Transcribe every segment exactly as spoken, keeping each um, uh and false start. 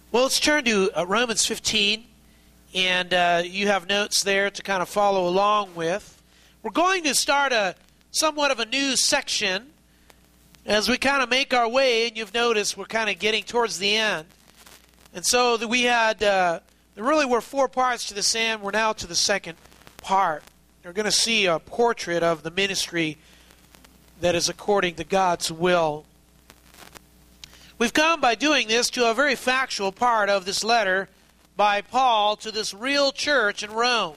Well, let's turn to uh, Romans fifteen, and uh, you have notes there to kind of follow along with. We're going to start a somewhat of a new section as we kind of make our way, and you've noticed we're kind of getting towards the end. And so that we had, uh, there really were four parts to this, and we're now to the second part. You're going to see a portrait of the ministry that is according to God's will. We've come by doing this to a very factual part of this letter by Paul to this real church in Rome.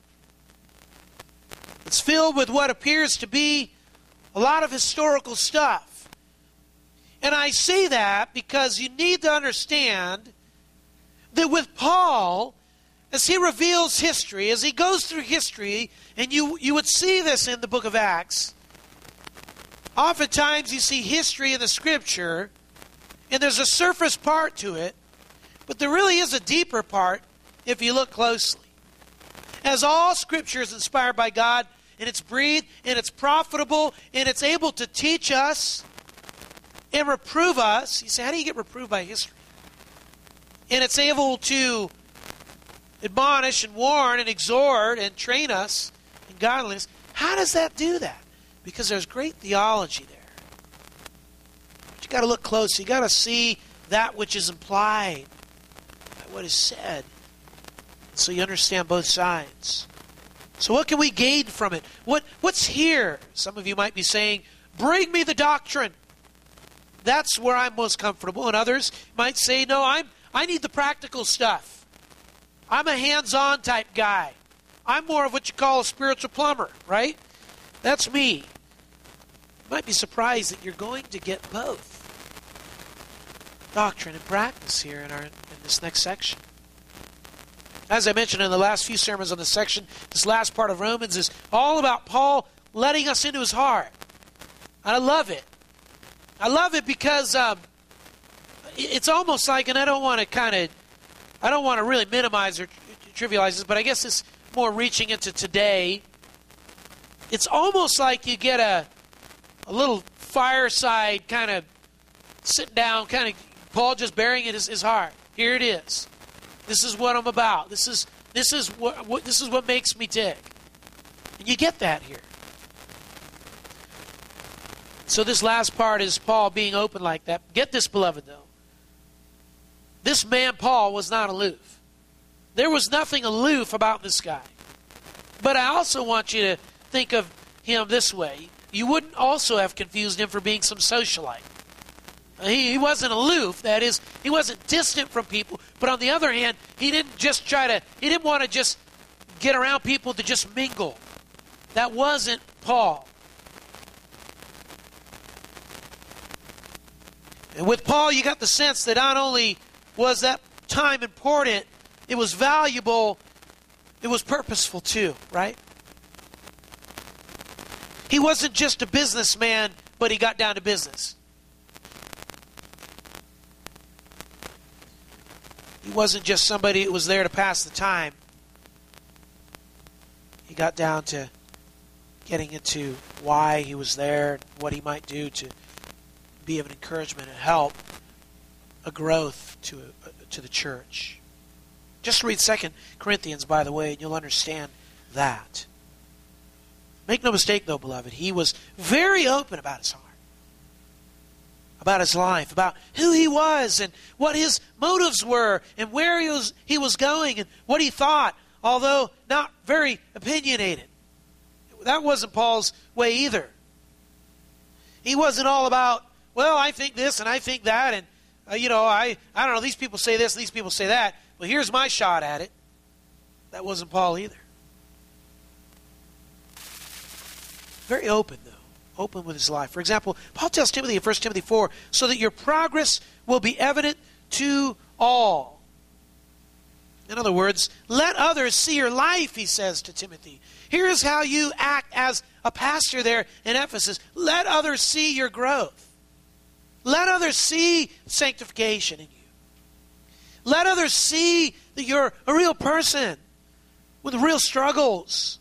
It's filled with what appears to be a lot of historical stuff. And I say that because you need to understand that with Paul, as he reveals history, as he goes through history, and you, you would see this in the book of Acts, oftentimes you see history in the Scripture, and there's a surface part to it, but there really is a deeper part if you look closely. As all Scripture is inspired by God, and it's breathed, and it's profitable, and it's able to teach us and reprove us. You say, how do you get reproved by history? And it's able to admonish and warn and exhort and train us in godliness. How does that do that? Because there's great theology there. But you got to look close. You got to see that which is implied by what is said, so you understand both sides. So what can we gain from it? What what's here? Some of you might be saying, bring me the doctrine. That's where I'm most comfortable. And others might say, no, I'm I need the practical stuff. I'm a hands-on type guy. I'm more of what you call a spiritual plumber, right? That's me. You might be surprised that you're going to get both doctrine and practice here in our in this next section. As I mentioned in the last few sermons on this section, this last part of Romans is all about Paul letting us into his heart. And I love it. I love it because um, it's almost like, and I don't want to kind of, I don't want to really minimize or trivialize this, but I guess it's more reaching into today. It's almost like you get a a little fireside kind of sitting down, kind of Paul just bearing it in his, his heart. Here it is. This is what I'm about. This is this is what, what this is what makes me tick. And you get that here. So this last part is Paul being open like that. Get this, beloved, though. This man, Paul, was not aloof. There was nothing aloof about this guy. But I also want you to think of him this way. You wouldn't also have confused him for being some socialite. He, he wasn't aloof. That is, he wasn't distant from people. But on the other hand, he didn't just try to, he didn't want to just get around people to just mingle. That wasn't Paul. And with Paul, you got the sense that not only was that time important, it was valuable, it was purposeful too, right? He wasn't just a businessman, but he got down to business. He wasn't just somebody who was there to pass the time. He got down to getting into why he was there, what he might do to be of an encouragement and help, a growth to uh, to the church. Just read Second Corinthians, by the way, and you'll understand that. Make no mistake, though, beloved, he was very open about his heart, about his life, about who he was and what his motives were and where he was, he was going and what he thought, although not very opinionated. That wasn't Paul's way either. He wasn't all about, well, I think this and I think that, and, uh, you know, I, I don't know, these people say this, these people say that. Well, here's my shot at it. That wasn't Paul either. Very open, though. Open with his life. For example, Paul tells Timothy in First Timothy four, so that your progress will be evident to all. In other words, let others see your life, he says to Timothy. Here's how you act as a pastor there in Ephesus. Let others see your growth. Let others see sanctification in you. Let others see that you're a real person with real struggles.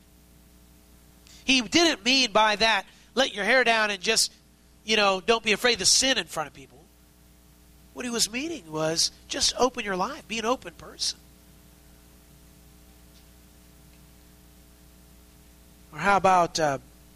He didn't mean by that, let your hair down and just, you know, don't be afraid to sin in front of people. What he was meaning was just open your life. Be an open person. Or how about uh,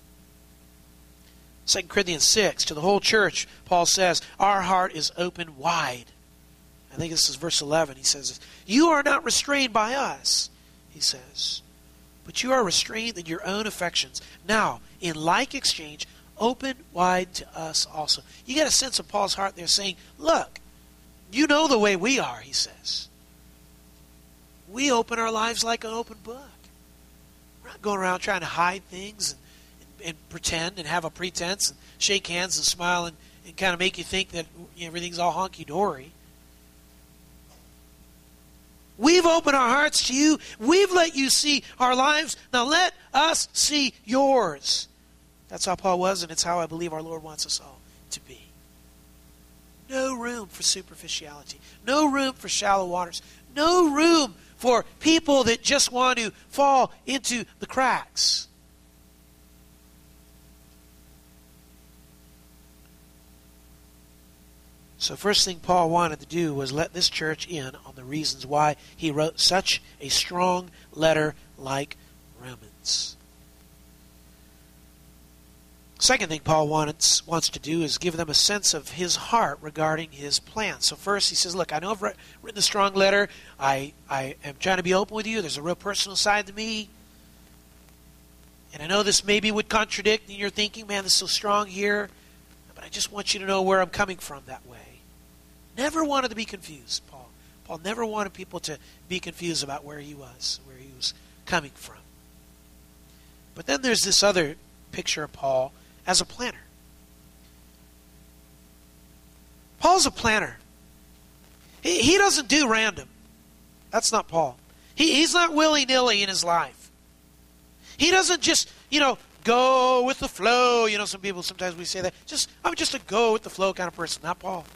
Second Corinthians six? To the whole church, Paul says, our heart is open wide. I think this is verse eleven. He says, you are not restrained by us, he says, but you are restrained in your own affections. Now, in like exchange, open wide to us also. You get a sense of Paul's heart there saying, look, you know the way we are, he says. We open our lives like an open book. We're not going around trying to hide things and, and pretend and have a pretense and shake hands and smile and, and kind of make you think that you know, everything's all honky-dory. We've opened our hearts to you. We've let you see our lives. Now let us see yours. That's how Paul was, and it's how I believe our Lord wants us all to be. No room for superficiality. No room for shallow waters. No room for people that just want to fall into the cracks. So first thing Paul wanted to do was let this church in on the reasons why he wrote such a strong letter like Romans. Second thing Paul wants, wants to do is give them a sense of his heart regarding his plan. So first he says, look, I know I've written a strong letter. I, I am trying to be open with you. There's a real personal side to me. And I know this maybe would contradict in your thinking, man, this is so strong here. But I just want you to know where I'm coming from that way. Never wanted to be confused, Paul. Paul never wanted people to be confused about where he was, where he was coming from. But then there's this other picture of Paul as a planner. Paul's a planner. He, he doesn't do random. That's not Paul. He, he's not willy-nilly in his life. He doesn't just, you know, go with the flow. You know, some people, sometimes we say that. Just, I'm just a go with the flow kind of person. Not Paul.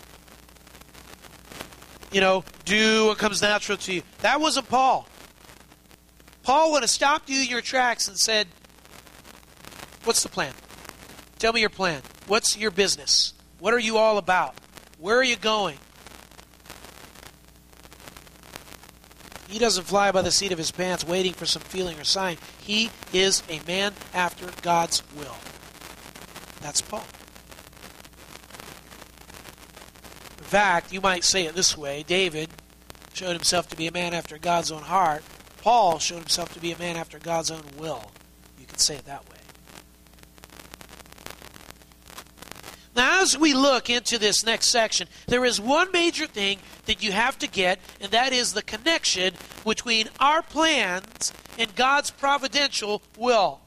You know, do what comes natural to you. That wasn't Paul. Paul would have stopped you in your tracks and said, what's the plan? Tell me your plan. What's your business? What are you all about? Where are you going? He doesn't fly by the seat of his pants waiting for some feeling or sign. He is a man after God's will. That's Paul. In fact, you might say it this way. David showed himself to be a man after God's own heart. Paul showed himself to be a man after God's own will. You could say it that way. Now, as we look into this next section, there is one major thing that you have to get, and that is the connection between our plans and God's providential will.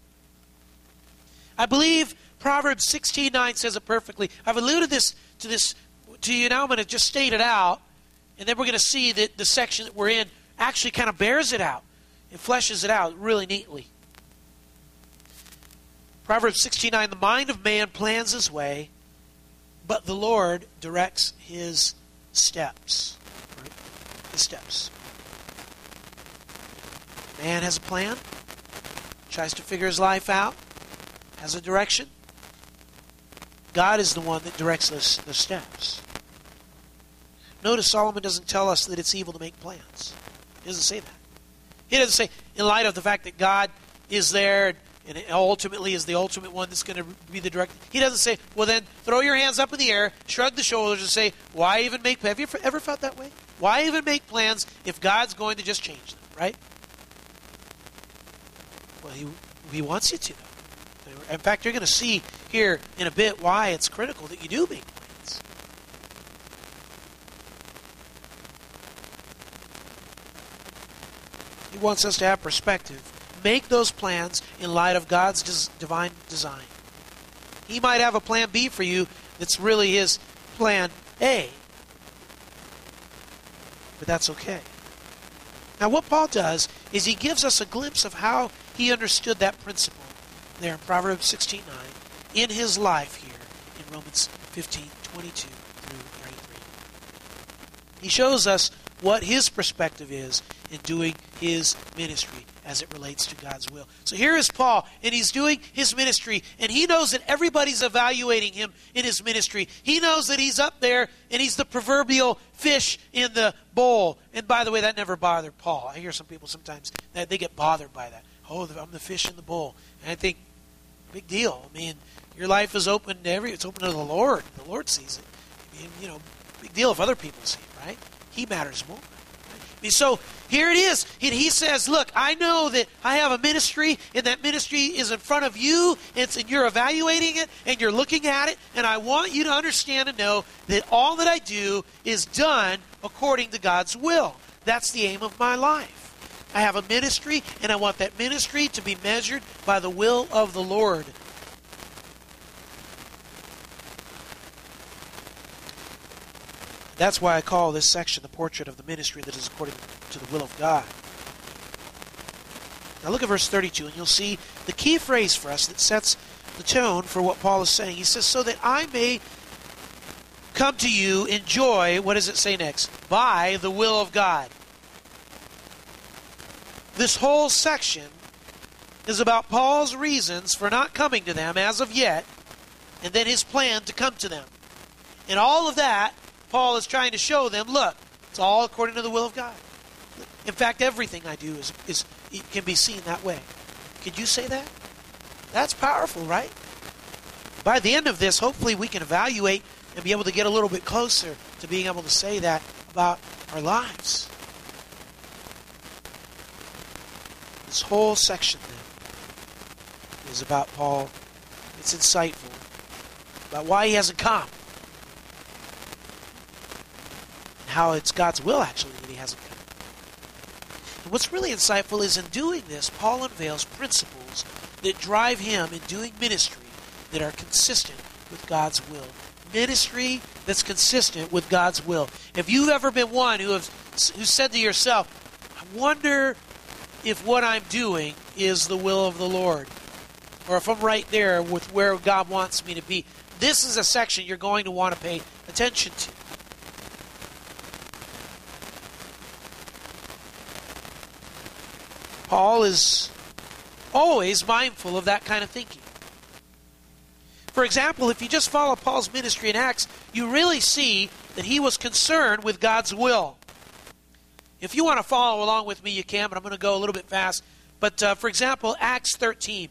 I believe Proverbs sixteen nine says it perfectly. I've alluded this to this to you now. I'm going to just state it out, and then we're going to see that the section that we're in actually kind of bears it out. It fleshes it out really neatly. Proverbs sixteen nine, the mind of man plans his way, but the Lord directs his steps. Right? His steps. Man has a plan, tries to figure his life out, has a direction. God is the one that directs those, those steps. Notice Solomon doesn't tell us that it's evil to make plans. He doesn't say that. He doesn't say, in light of the fact that God is there and ultimately is the ultimate one that's going to be the director. He doesn't say, well then, throw your hands up in the air, shrug the shoulders and say, why even make plans? Have you ever felt that way? Why even make plans if God's going to just change them, right? Well, he, he wants you to. In fact, you're going to see here in a bit why it's critical that you do make plans. He wants us to have perspective. Make those plans in light of God's des- divine design. He might have a plan B for you that's really his plan A. But that's okay. Now what Paul does is he gives us a glimpse of how he understood that principle there in Proverbs sixteen nine in his life here in Romans fifteen twenty-two through thirty-three. He shows us what his perspective is in doing his ministry as it relates to God's will. So here is Paul, and he's doing his ministry, and he knows that everybody's evaluating him in his ministry. He knows that he's up there, and he's the proverbial fish in the bowl. And by the way, that never bothered Paul. I hear some people sometimes that they get bothered by that. Oh, I'm the fish in the bowl. And I think, big deal. I mean, your life is open to every, it's open to the Lord. The Lord sees it. I mean, you know, big deal if other people see it, right? He matters more. I mean, so here it is. And he says, look, I know that I have a ministry, and that ministry is in front of you, and, and you're evaluating it, and you're looking at it, and I want you to understand and know that all that I do is done according to God's will. That's the aim of my life. I have a ministry, and I want that ministry to be measured by the will of the Lord. That's why I call this section the portrait of the ministry that is according to the will of God. Now look at verse thirty-two, and you'll see the key phrase for us that sets the tone for what Paul is saying. He says, so that I may come to you in joy, what does it say next? By the will of God. This whole section is about Paul's reasons for not coming to them as of yet, and then his plan to come to them. And all of that, Paul is trying to show them, look, it's all according to the will of God. In fact, everything I do is, is it can be seen that way. Could you say that? That's powerful, right? By the end of this, hopefully we can evaluate and be able to get a little bit closer to being able to say that about our lives. This whole section then is about Paul. It's insightful about why he hasn't come. How it's God's will, actually, that he hasn't come. And what's really insightful is in doing this, Paul unveils principles that drive him in doing ministry that are consistent with God's will. Ministry that's consistent with God's will. If you've ever been one who have who said to yourself, I wonder if what I'm doing is the will of the Lord, or if I'm right there with where God wants me to be, this is a section you're going to want to pay attention to. Paul is always mindful of that kind of thinking. For example, if you just follow Paul's ministry in Acts, you really see that he was concerned with God's will. If you want to follow along with me, you can, but I'm going to go a little bit fast. But uh, for example, Acts thirteen.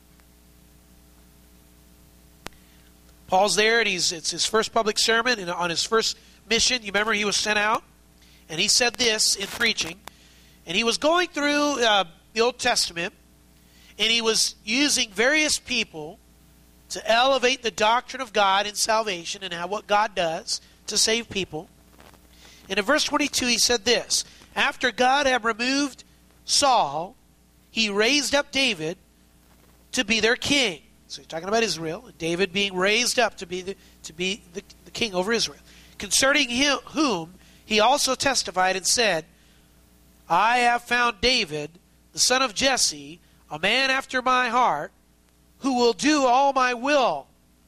Paul's there, and he's it's his first public sermon and on his first mission. You remember he was sent out, and he said this in preaching. And he was going through uh, the Old Testament, and he was using various people to elevate the doctrine of God in salvation and how what God does to save people. And in verse twenty-two, he said this, after God had removed Saul, he raised up David to be their king. So he's talking about Israel, and David being raised up to be the, to be the, the king over Israel. Concerning him, whom he also testified and said, I have found David, the son of Jesse, a man after my heart, who will do all my will.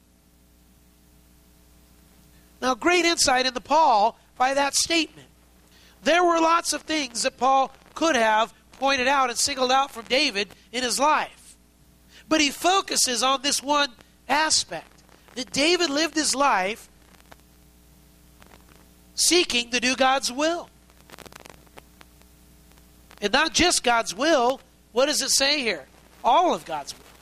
Now, great insight into Paul by that statement. There were lots of things that Paul could have pointed out and singled out from David in his life. But he focuses on this one aspect, that David lived his life seeking to do God's will. And not just God's will. What does it say here? All of God's will.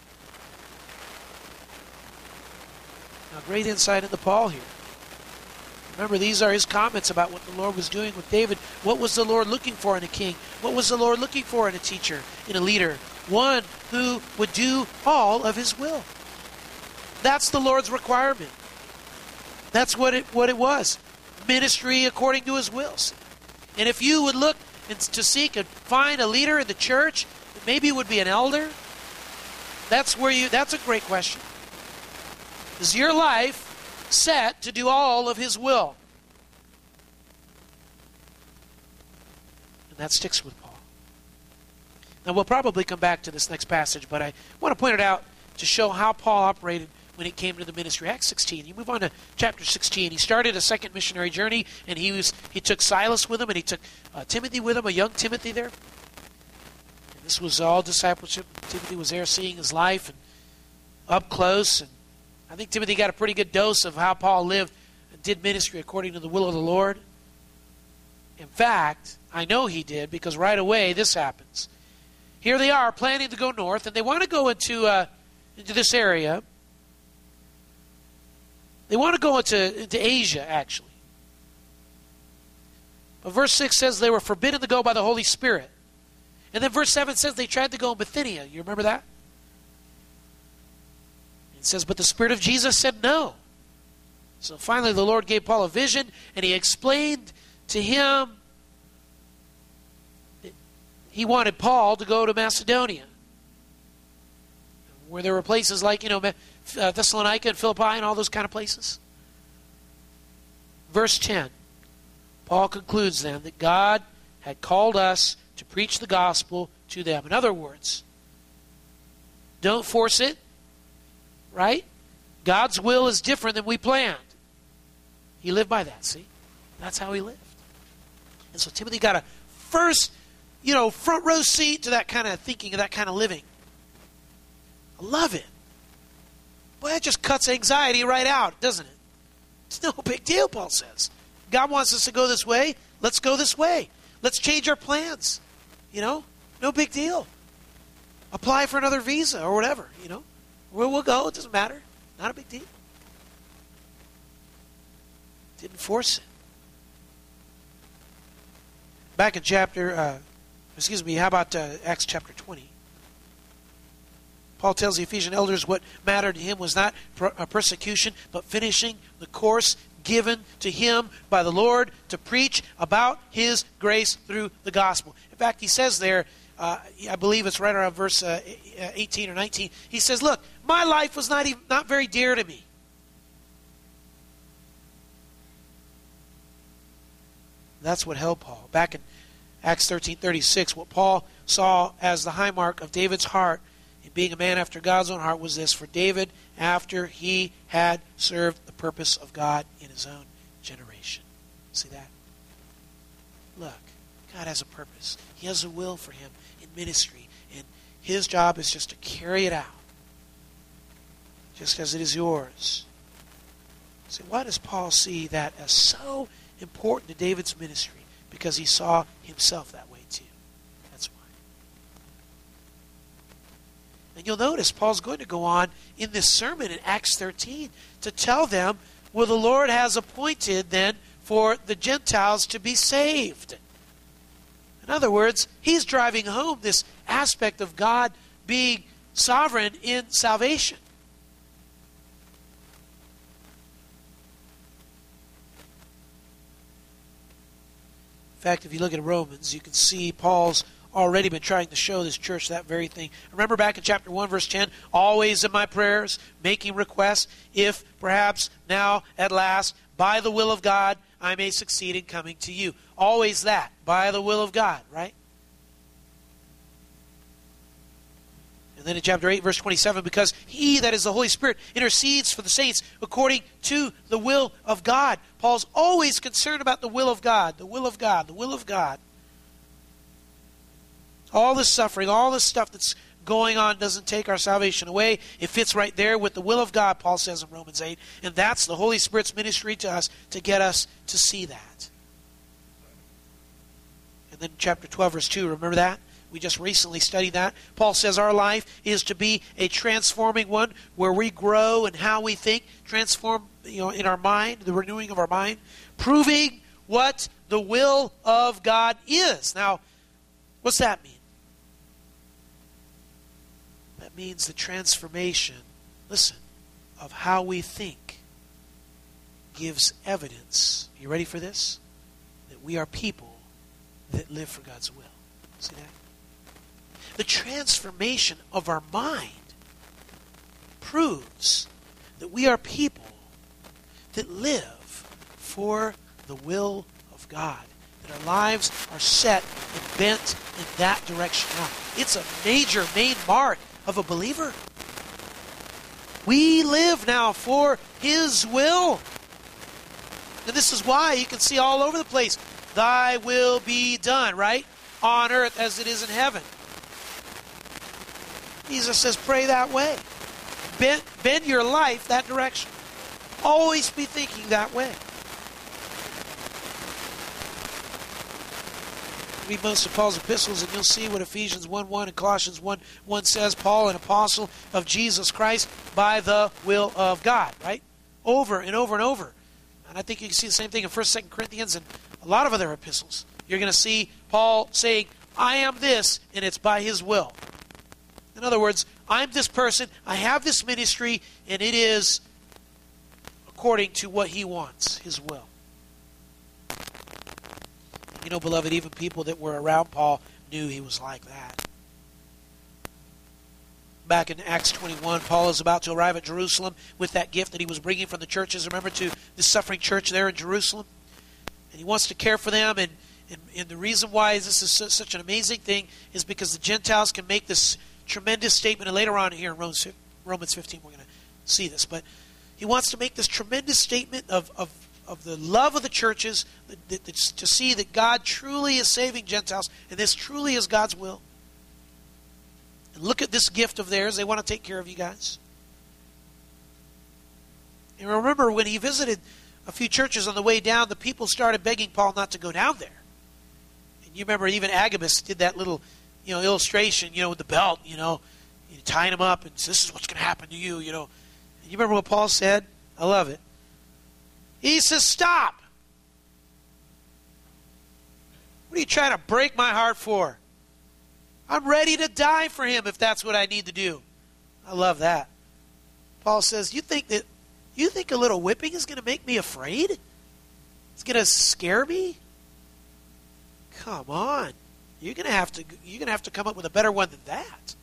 Now, great insight into Paul here. Remember, these are his comments about what the Lord was doing with David. What was the Lord looking for in a king? What was the Lord looking for in a teacher, in a leader? One who would do all of his will. That's the Lord's requirement. That's what it, what it was. Ministry according to his wills. And if you would look and to seek and find a leader in the church, maybe it would be an elder. That's where you. That's a great question. Is your life set to do all of his will? And that sticks with Paul. Now we'll probably come back to this next passage, but I want to point it out to show how Paul operated when when it came to the ministry. Acts sixteen. You move on to chapter sixteen. He started a second missionary journey, and he was he took Silas with him, and he took uh, Timothy with him, a young Timothy there. And this was all discipleship. Timothy was there seeing his life and up close, and I think Timothy got a pretty good dose of how Paul lived and did ministry according to the will of the Lord. In fact, I know he did, because right away this happens. Here they are planning to go north, and they want to go into uh, into this area. They want to go into, into Asia, actually. But verse six says they were forbidden to go by the Holy Spirit. And then verse seven says they tried to go in Bithynia. You remember that? It says, but the Spirit of Jesus said no. So finally the Lord gave Paul a vision, and he explained to him that he wanted Paul to go to Macedonia, where there were places like, you know, Thessalonica and Philippi and all those kind of places. Verse ten, Paul concludes then that God had called us to preach the gospel to them. In other words, don't force it, right? God's will is different than we planned. He lived by that, see? That's how he lived. And so Timothy got a first, you know, front row seat to that kind of thinking, that kind of living. I love it. Boy, that just cuts anxiety right out, doesn't it? It's no big deal, Paul says. God wants us to go this way. Let's go this way. Let's change our plans. You know, no big deal. Apply for another visa or whatever, you know. Where we'll go, it doesn't matter. Not a big deal. Didn't force it. Back in chapter, uh, excuse me, how about uh, Acts chapter twenty? Paul tells the Ephesian elders what mattered to him was not per- uh, persecution, but finishing the course given to him by the Lord to preach about his grace through the gospel. In fact, he says there, uh, I believe it's right around verse uh, eighteen or nineteen, he says, look, my life was not even, not very dear to me. That's what held Paul. Back in Acts thirteen thirty-six, what Paul saw as the high mark of David's heart in being a man after God's own heart was this: for David, after he had served the purpose of God in his own generation. See that? Look, God has a purpose. He has a will for him in ministry, and his job is just to carry it out, just as it is yours. See, why does Paul see that as so important to David's ministry? Because he saw himself that way too. That's why. And you'll notice Paul's going to go on in this sermon in Acts thirteen to tell them what the Lord has appointed then for the Gentiles to be saved. In other words, he's driving home this aspect of God being sovereign in salvation. In fact, if you look at Romans, you can see Paul's already been trying to show this church that very thing. Remember back in chapter one, verse ten, always in my prayers, making requests, if perhaps now at last, by the will of God, I may succeed in coming to you. Always that, by the will of God, right? And then in chapter eight, verse twenty-seven, because he, that is the Holy Spirit, intercedes for the saints according to the will of God. Paul's always concerned about the will of God, the will of God, the will of God. All this suffering, all this stuff that's going on doesn't take our salvation away. It fits right there with the will of God, Paul says in Romans eight. And that's the Holy Spirit's ministry to us to get us to see that. And then chapter twelve, verse two, remember that? We just recently studied that. Paul says our life is to be a transforming one where we grow in how we think, transform, you know, in our mind, the renewing of our mind, proving what the will of God is. Now, what's that mean? That means the transformation, listen, of how we think gives evidence. You ready for this? That we are people that live for God's will. See that? The transformation of our mind proves that we are people that live for the will of God. That our lives are set and bent in that direction now. It's a major, main mark of a believer. We live now for His will. And this is why you can see all over the place, Thy will be done, right? On earth as it is in heaven. Jesus says, pray that way. Bend, bend your life that direction. Always be thinking that way. Read most of Paul's epistles and you'll see what Ephesians one one and Colossians one one says. Paul, an apostle of Jesus Christ by the will of God, right? Over and over and over. And I think you can see the same thing in First, Second Corinthians and a lot of other epistles. You're going to see Paul saying, I am this, and it's by His will. In other words, I'm this person, I have this ministry, and it is according to what He wants, His will. You know, beloved, even people that were around Paul knew he was like that. Back in Acts twenty-one, Paul is about to arrive at Jerusalem with that gift that he was bringing from the churches, remember, to the suffering church there in Jerusalem. And he wants to care for them, and, and, and the reason why this is so, such an amazing thing is because the Gentiles can make this tremendous statement, and later on here in Romans, Romans fifteen we're going to see this, but he wants to make this tremendous statement of, of, of the love of the churches, that, that, that, to see that God truly is saving Gentiles, and this truly is God's will. And look at this gift of theirs. They want to take care of you guys. And remember, when he visited a few churches on the way down, the people started begging Paul not to go down there. And you remember even Agabus did that little, you know, illustration, you know, with the belt, you know, you tying him up, and this is what's going to happen to you, you know. And you remember what Paul said? I love it. He says, stop. What are you trying to break my heart for? I'm ready to die for him if that's what I need to do. I love that. Paul says, you think that you think a little whipping is going to make me afraid? It's going to scare me? Come on. You're going to have to you're going to have to come up with a better one than that.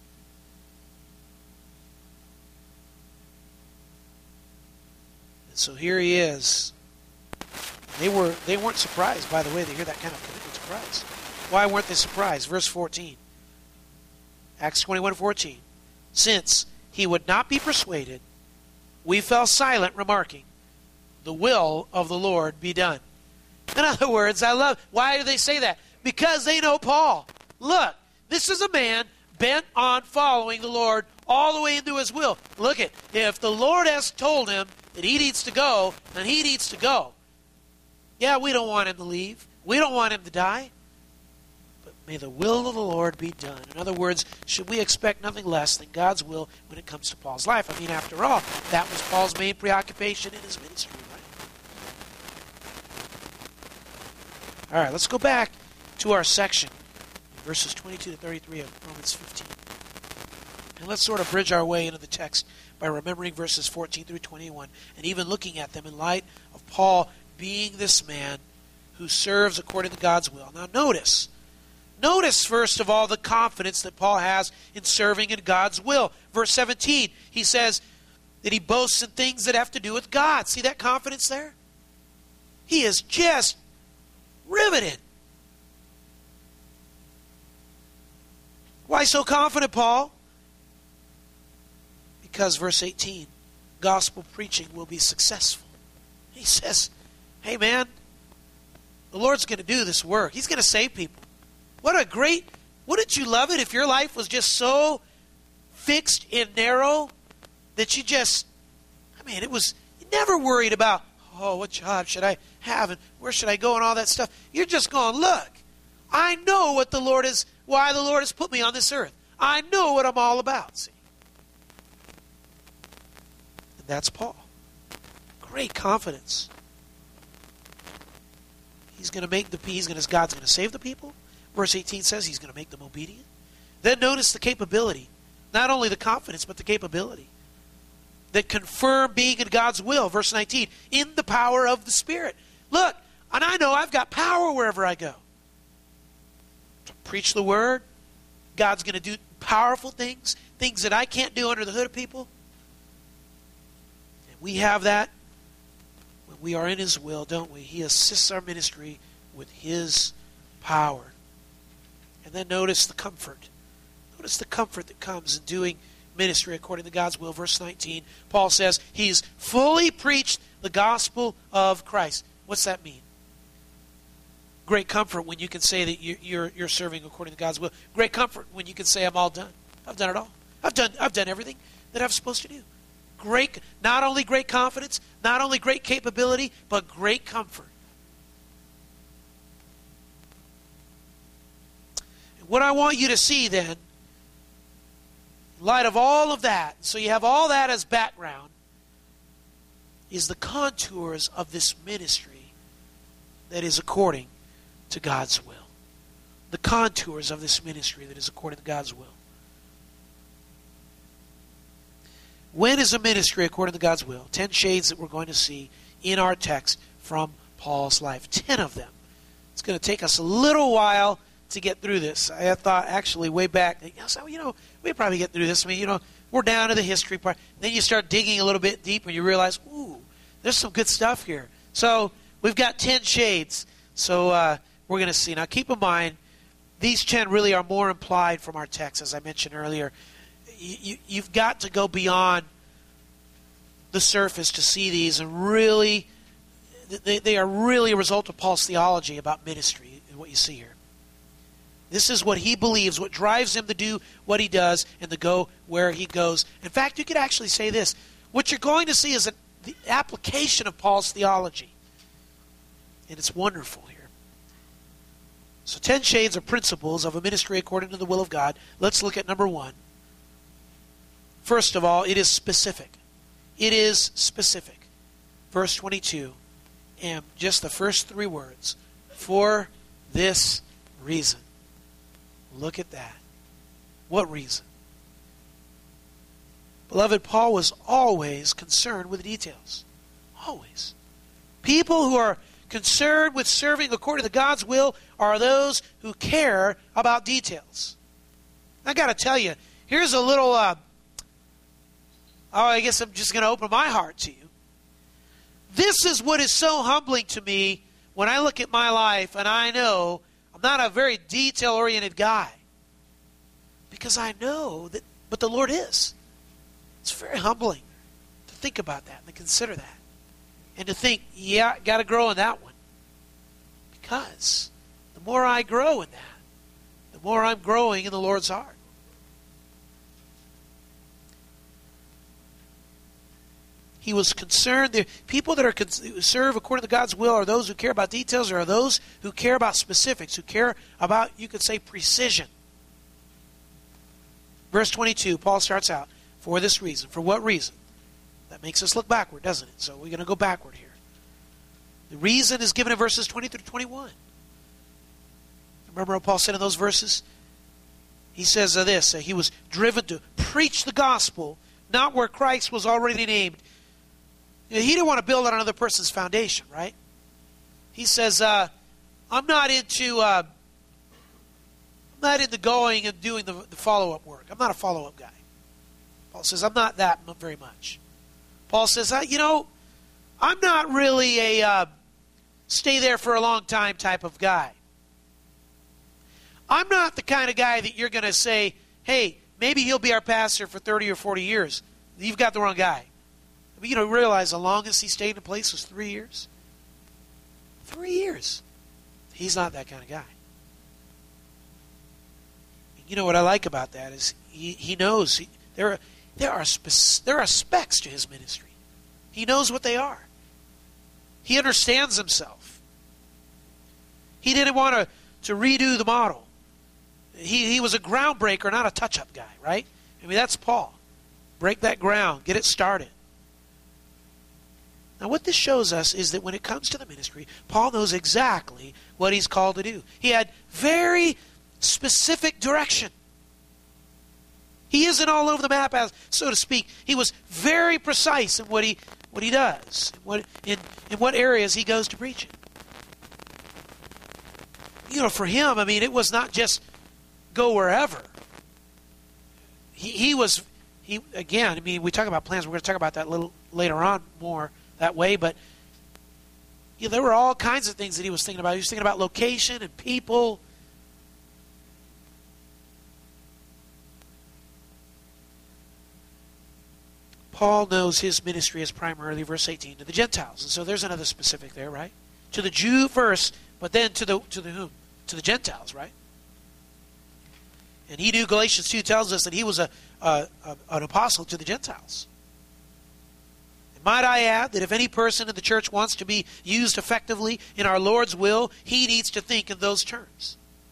And so here he is. They were they weren't surprised, by the way, to hear that kind of commitment. Surprised. Why weren't they surprised? Verse fourteen. Acts twenty-one fourteen. Since he would not be persuaded, we fell silent, remarking, the will of the Lord be done. In other words, I love, why do they say that? Because they know Paul. Look, this is a man bent on following the Lord all the way into his will. Look at, if the Lord has told him that he needs to go, then he needs to go. Yeah, we don't want him to leave. We don't want him to die. May the will of the Lord be done. In other words, should we expect nothing less than God's will when it comes to Paul's life? I mean, after all, that was Paul's main preoccupation in his ministry, right? All right, let's go back to our section, verses twenty-two to thirty-three of Romans fifteen. And let's sort of bridge our way into the text by remembering verses fourteen through twenty-one, and even looking at them in light of Paul being this man who serves according to God's will. Now notice, Notice, first of all, the confidence that Paul has in serving in God's will. Verse seventeen, he says that he boasts in things that have to do with God. See that confidence there? He is just riveted. Why so confident, Paul? Because, verse eighteen, gospel preaching will be successful. He says, hey man, the Lord's going to do this work. He's going to save people. What a great, wouldn't you love it if your life was just so fixed and narrow that you just, I mean, it was, you never worried about, oh, what job should I have and where should I go and all that stuff. You're just going, look, I know what the Lord is, why the Lord has put me on this earth. I know what I'm all about, see. And that's Paul. Great confidence. He's going to make the, he's going to, God's going to save the people. Verse eighteen says he's going to make them obedient. Then notice the capability. Not only the confidence, but the capability. That confirm being in God's will. Verse nineteen, in the power of the Spirit. Look, and I know I've got power wherever I go. To preach the word. God's going to do powerful things. Things that I can't do under the hood of people. And we have that when we are in His will, don't we? He assists our ministry with His power. And then notice the comfort. Notice the comfort that comes in doing ministry according to God's will. Verse nineteen, Paul says, he's fully preached the gospel of Christ. What's that mean? Great comfort when you can say that you're, you're, you're serving according to God's will. Great comfort when you can say, I'm all done. I've done it all. I've done, I've done everything that I'm supposed to do. Great, not only great confidence, not only great capability, but great comfort. What I want you to see then, in light of all of that, so you have all that as background, is the contours of this ministry that is according to God's will. The contours of this ministry that is according to God's will. When is a ministry according to God's will? Ten shades that we're going to see in our text from Paul's life. Ten of them. It's going to take us a little while to get through this. I thought actually way back, so, you know, we probably get through this. I mean, you know, we're down to the history part. Then you start digging a little bit deeper and you realize, ooh, there's some good stuff here. So we've got ten shades. So uh, we're going to see. Now keep in mind, these ten really are more implied from our text, as I mentioned earlier. You, you, you've got to go beyond the surface to see these, and really, they, they are really a result of Paul's theology about ministry, what you see here. This is what he believes, what drives him to do what he does and to go where he goes. In fact, you could actually say this. What you're going to see is a, the application of Paul's theology. And it's wonderful here. So ten shades of principles of a ministry according to the will of God. Let's look at number one. First of all, it is specific. It is specific. Verse twenty-two, and just the first three words. For this reason. Look at that. What reason? Beloved, Paul was always concerned with details. Always. People who are concerned with serving according to God's will are those who care about details. I got to tell you, here's a little, uh, oh, I guess I'm just going to open my heart to you. This is what is so humbling to me when I look at my life and I know I'm not a very detail-oriented guy. Because I know that, but the Lord is. It's very humbling to think about that and to consider that. And to think, yeah, got to grow in that one. Because the more I grow in that, the more I'm growing in the Lord's heart. He was concerned. The people that are who serve according to God's will are those who care about details, or are those who care about specifics, who care about, you could say, precision. Verse twenty-two, Paul starts out, for this reason. For what reason? That makes us look backward, doesn't it? So we're going to go backward here. The reason is given in verses twenty through twenty-one. Remember what Paul said in those verses? He says uh, this, uh, he was driven to preach the gospel, not where Christ was already named. He didn't want to build on another person's foundation, right? He says, uh, I'm not into uh, I'm not into going and doing the, the follow-up work. I'm not a follow-up guy. Paul says, I'm not that very much. Paul says, uh, you know, I'm not really a uh, stay there for a long time type of guy. I'm not the kind of guy that you're going to say, hey, maybe he'll be our pastor for thirty or forty years. You've got the wrong guy. I mean, you know, realize the longest he stayed in a place was three years. Three years. He's not that kind of guy. You know what I like about that is he, he knows he, there are there are spec, there are specs to his ministry. He knows what they are. He understands himself. He didn't want to, to redo the model. He he was a groundbreaker, not a touch-up guy, right? I mean, that's Paul. Break that ground. Get it started. Now, what this shows us is that when it comes to the ministry, Paul knows exactly what he's called to do. He had very specific direction. He isn't all over the map, as so to speak. He was very precise in what he what he does, in what in, in what areas he goes to preach it. You know, for him, I mean, it was not just go wherever. He he was he again. I mean, we talk about plans. We're going to talk about that a little later on more that way, but you know, there were all kinds of things that he was thinking about. He was thinking about location and people. Paul knows his ministry is primarily, verse eighteen, to the Gentiles. And so there's another specific there, right? To the Jew first, but then to the to the whom? To the Gentiles, right? And he knew, Galatians two tells us that he was a, a, a an apostle to the Gentiles. And might I add that if any person in the church wants to be used effectively in our Lord's will, he needs to think in those terms.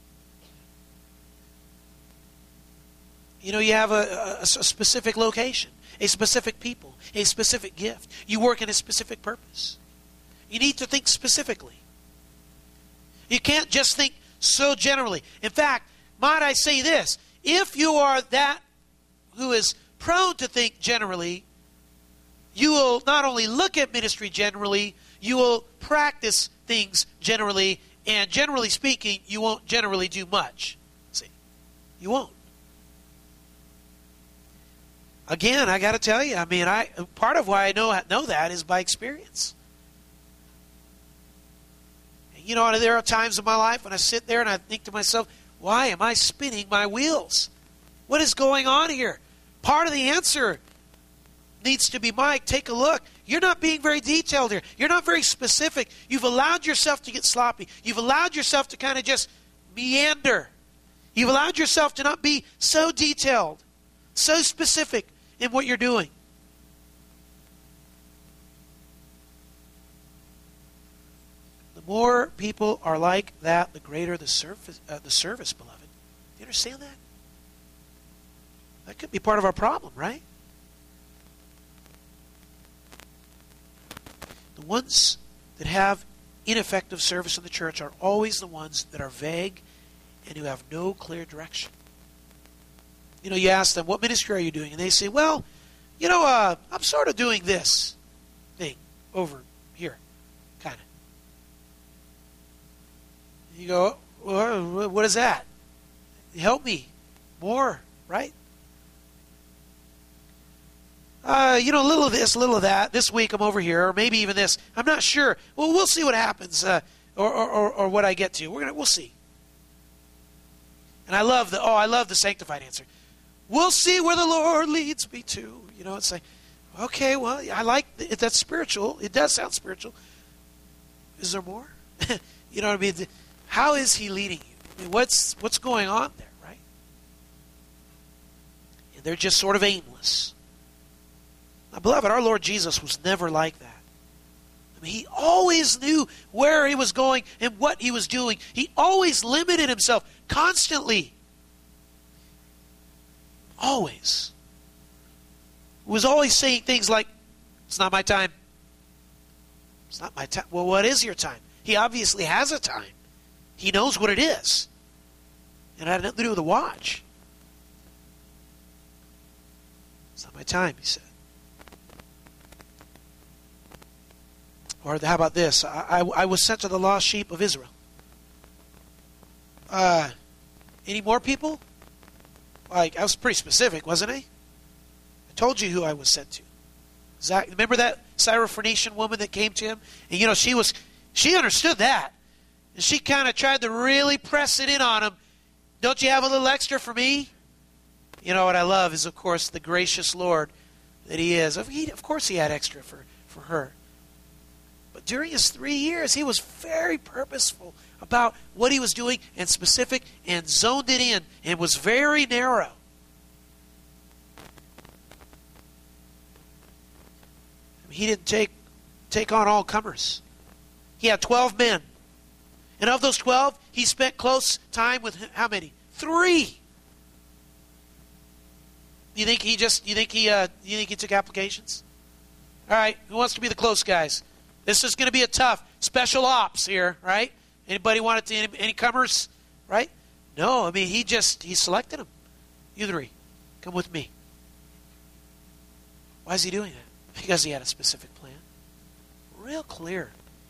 You know, you have a, a, a specific location, a specific people, a specific gift. You work in a specific purpose. You need to think specifically. You can't just think so generally. In fact, might I say this, if you are that who is prone to think generally, you will not only look at ministry generally, you will practice things generally, and generally speaking, you won't generally do much. See, you won't. Again, I got to tell you, I mean, I part of why I know know that is by experience. You know, there are times in my life when I sit there and I think to myself, why am I spinning my wheels? What is going on here? Part of the answer needs to be, Mike, take a look. You're not being very detailed here. You're not very specific. You've allowed yourself to get sloppy. You've allowed yourself to kind of just meander. You've allowed yourself to not be so detailed, so specific in what you're doing. The more people are like that, the greater the service, uh, the service, beloved. Do you understand that? That could be part of our problem, right? The ones that have ineffective service in the church are always the ones that are vague and who have no clear direction. You know, you ask them, what ministry are you doing? And they say, well, you know, uh, I'm sort of doing this thing over here, kind of. You go, well, what is that? Help me more, right? Uh, you know, a little of this, a little of that. This week I'm over here, or maybe even this. I'm not sure. Well, we'll see what happens, uh, or, or, or, or what I get to. We're gonna, we'll see. And I love the, oh, I love the sanctified answer. We'll see where the Lord leads me to. You know, it's like, okay, well, I like it. That's spiritual. It does sound spiritual. Is there more? You know what I mean? How is He leading you? I mean, what's what's going on there, right? And they're just sort of aimless. Now, beloved, our Lord Jesus was never like that. I mean, He always knew where He was going and what He was doing. He always limited Himself constantly. Always. He was always saying things like, it's not my time. It's not my time. Well, what is your time? He obviously has a time. He knows what it is. And it had nothing to do with a watch. It's not my time, He said. Or how about this? I, I, I was sent to the lost sheep of Israel. Uh, any more people? Like, I was pretty specific, wasn't I? I told you who I was sent to. Zach, remember that Syrophoenician woman that came to him? And you know, she was, she understood that. And she kind of tried to really press it in on him. Don't you have a little extra for me? You know, what I love is, of course, the gracious Lord that He is. He, of course He had extra for, for her. But during His three years, He was very purposeful about what He was doing and specific and zoned it in and was very narrow. I mean, He didn't take, take on all comers. He had twelve men. And of those twelve, He spent close time with how many? Three. You think he just? You think he? Uh, you think he took applications? All right. Who wants to be the close guys? This is going to be a tough special ops here, right? Anybody want it to? Any, any comers? Right? No. I mean, he just he selected them. You three, come with me. Why is He doing that? Because He had a specific plan, real clear.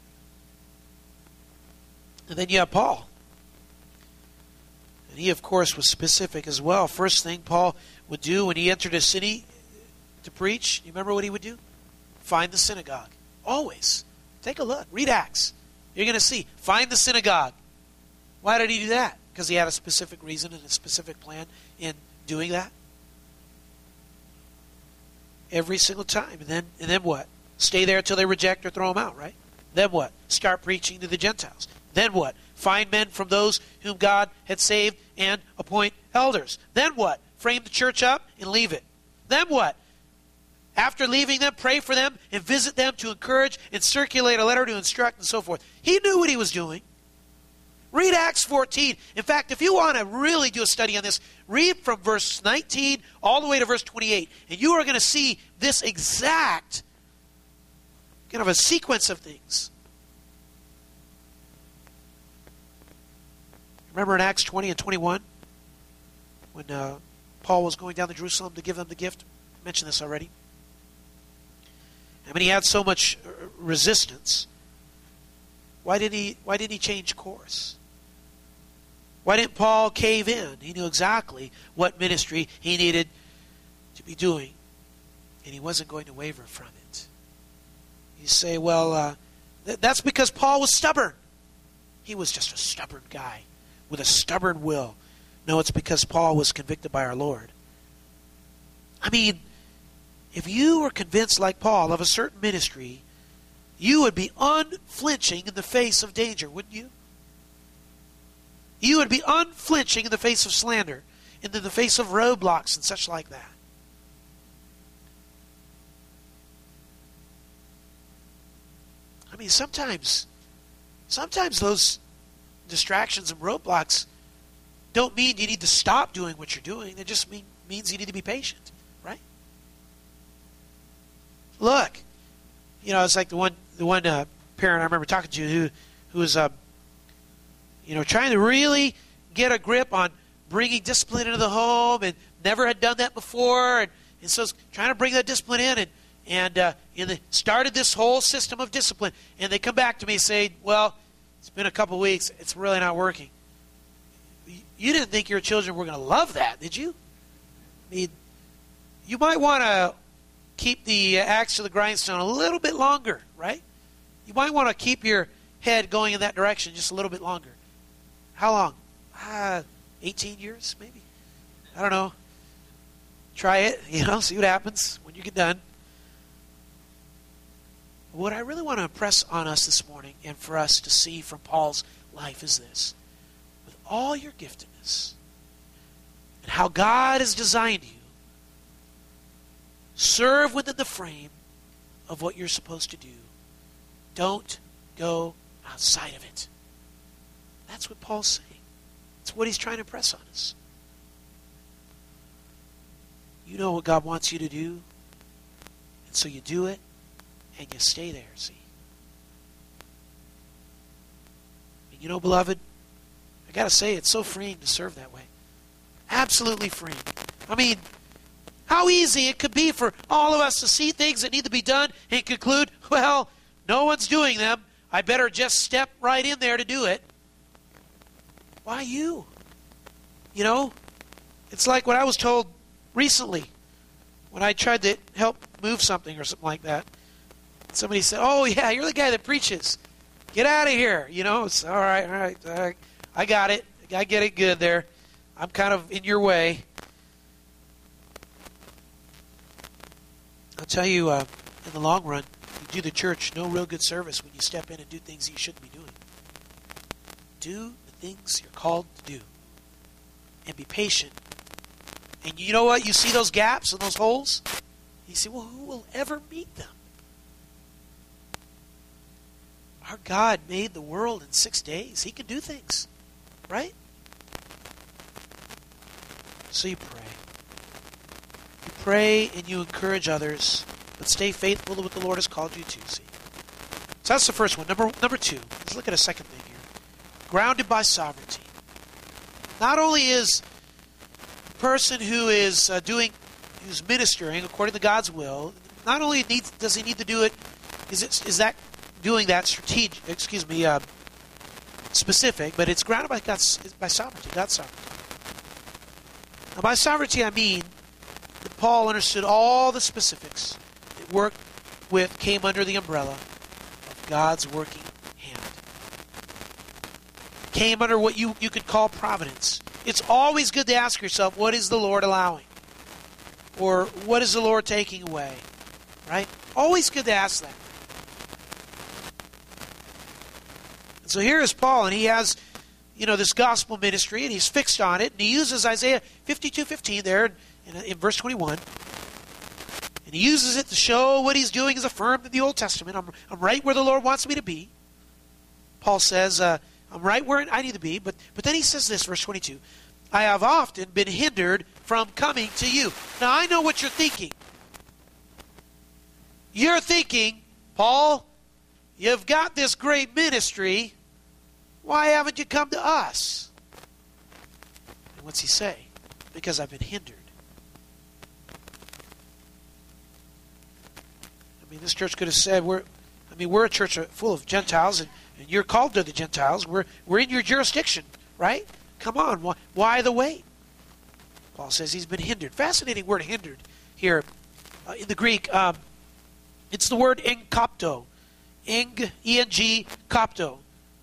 And then you have Paul. And he, of course, was specific as well. First thing Paul would do when he entered a city to preach, you remember what he would do? Find the synagogue. Always. Take a look. Read Acts. You're going to see. Find the synagogue. Why did he do that? Because he had a specific reason and a specific plan in doing that. Every single time. And then, and then what? Stay there until they reject or throw them out, right? Then what? Start preaching to the Gentiles. Then what? Find men from those whom God had saved and appoint elders. Then what? Frame the church up and leave it. Then what? After leaving them, pray for them and visit them to encourage and circulate a letter to instruct and so forth. He knew what he was doing. Read Acts fourteen. In fact, if you want to really do a study on this, read from verse nineteen all the way to verse twenty-eight. And you are going to see this exact kind of a sequence of things. Remember in Acts twenty and twenty-one, when uh, Paul was going down to Jerusalem to give them the gift? I mentioned this already. I mean, he had so much resistance. Why did he, why didn't he change course? Why didn't Paul cave in? He knew exactly what ministry he needed to be doing, and he wasn't going to waver from it. You say, well, uh, th- that's because Paul was stubborn. He was just a stubborn guy with a stubborn will. No, it's because Paul was convicted by our Lord. I mean, if you were convinced like Paul of a certain ministry, you would be unflinching in the face of danger, wouldn't you? You would be unflinching in the face of slander, and in the face of roadblocks and such like that. I mean, sometimes, sometimes those distractions and roadblocks don't mean you need to stop doing what you're doing. It just mean, means you need to be patient, right? Look, you know, it's like the one the one uh, parent I remember talking to who who was, uh, you know, trying to really get a grip on bringing discipline into the home and never had done that before, and, and so trying to bring that discipline in and and uh, and they started this whole system of discipline, and they come back to me and say, well, it's been a couple weeks, it's really not working. You didn't think your children were going to love that, did you? I mean, you might want to keep the axe to the grindstone a little bit longer, right? You might want to keep your head going in that direction just a little bit longer. How long? Uh, eighteen years, maybe? I don't know. Try it, you know, see what happens when you get done. What I really want to impress on us this morning and for us to see from Paul's life is this. With all your giftedness and how God has designed you, serve within the frame of what you're supposed to do. Don't go outside of it. That's what Paul's saying. That's what he's trying to impress on us. You know what God wants you to do, and so you do it, and you stay there, see. And you know, beloved, I got to say, it's so freeing to serve that way. Absolutely freeing. I mean, how easy it could be for all of us to see things that need to be done and conclude, well, no one's doing them. I better just step right in there to do it. Why you? You know, it's like what I was told recently when I tried to help move something or something like that. Somebody said, oh, yeah, you're the guy that preaches. Get out of here. You know, it's all right, all right. All right. I got it. I get it good there. I'm kind of in your way. I'll tell you, uh, in the long run, you do the church no real good service when you step in and do things you shouldn't be doing. Do the things you're called to do. And be patient. And you know what? You see those gaps and those holes? You say, well, who will ever meet them? Our God made the world in six days. He can do things. Right? So you pray. You pray and you encourage others, but stay faithful to what the Lord has called you to, see. So that's the first one. Number number two, let's look at a second thing here. Grounded by sovereignty. Not only is the person who is uh, doing, who's ministering according to God's will, not only needs, does he need to do it, is it is that doing that strategic, excuse me, uh, specific, but it's grounded by God's, by sovereignty, God's sovereignty. Now, by sovereignty, I mean that Paul understood all the specifics that worked with, came under the umbrella of God's working hand. Came under what you, you could call providence. It's always good to ask yourself, what is the Lord allowing? Or what is the Lord taking away? Right? Always good to ask that. And so here is Paul, and he has, you know, this gospel ministry, and he's fixed on it, and he uses Isaiah fifty-two fifteen there in, in verse twenty-one. And he uses it to show what he's doing is affirmed in the Old Testament. I'm, I'm right where the Lord wants me to be. Paul says, uh, I'm right where I need to be. But, but then he says this, verse twenty-two. I have often been hindered from coming to you. Now I know what you're thinking. You're thinking, Paul, you've got this great ministry. Why haven't you come to us? And what's he say? Because I've been hindered. I mean, this church could have said, we're, I mean, we're a church full of Gentiles, and, and you're called to the Gentiles. We're, we're in your jurisdiction, right? Come on, why, why the wait? Paul says he's been hindered. Fascinating word, hindered, here uh, in the Greek. Um, it's the word enkopto. Eng, E N G, kopto.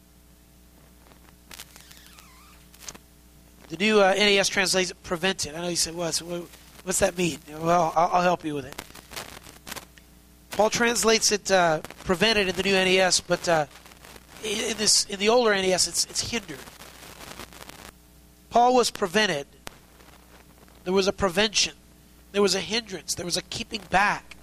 The new uh, N A S translates it prevented. I know you said, well, so what's that mean? Well, I'll, I'll help you with it. Paul translates it uh, prevented in the new N A S, but uh, in this in the older N A S, it's it's hindered. Paul was prevented. There was a prevention. There was a hindrance. There was a keeping back.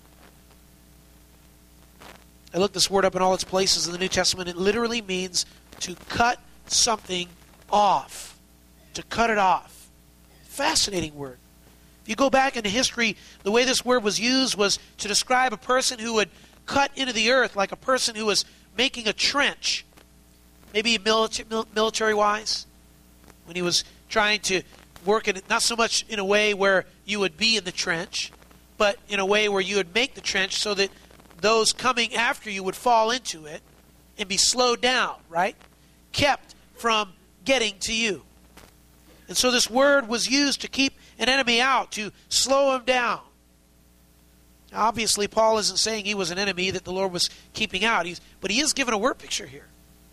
I looked this word up in all its places in the New Testament. It literally means to cut something off. To cut it off. Fascinating word. If you go back into history, the way this word was used was to describe a person who would cut into the earth, like a person who was making a trench, maybe military, military-wise, when he was trying to work in it, not so much in a way where you would be in the trench, but in a way where you would make the trench so that those coming after you would fall into it and be slowed down, right? Kept from getting to you. And so this word was used to keep an enemy out, to slow him down. Now, obviously, Paul isn't saying he was an enemy that the Lord was keeping out, He's, but he is given a word picture here.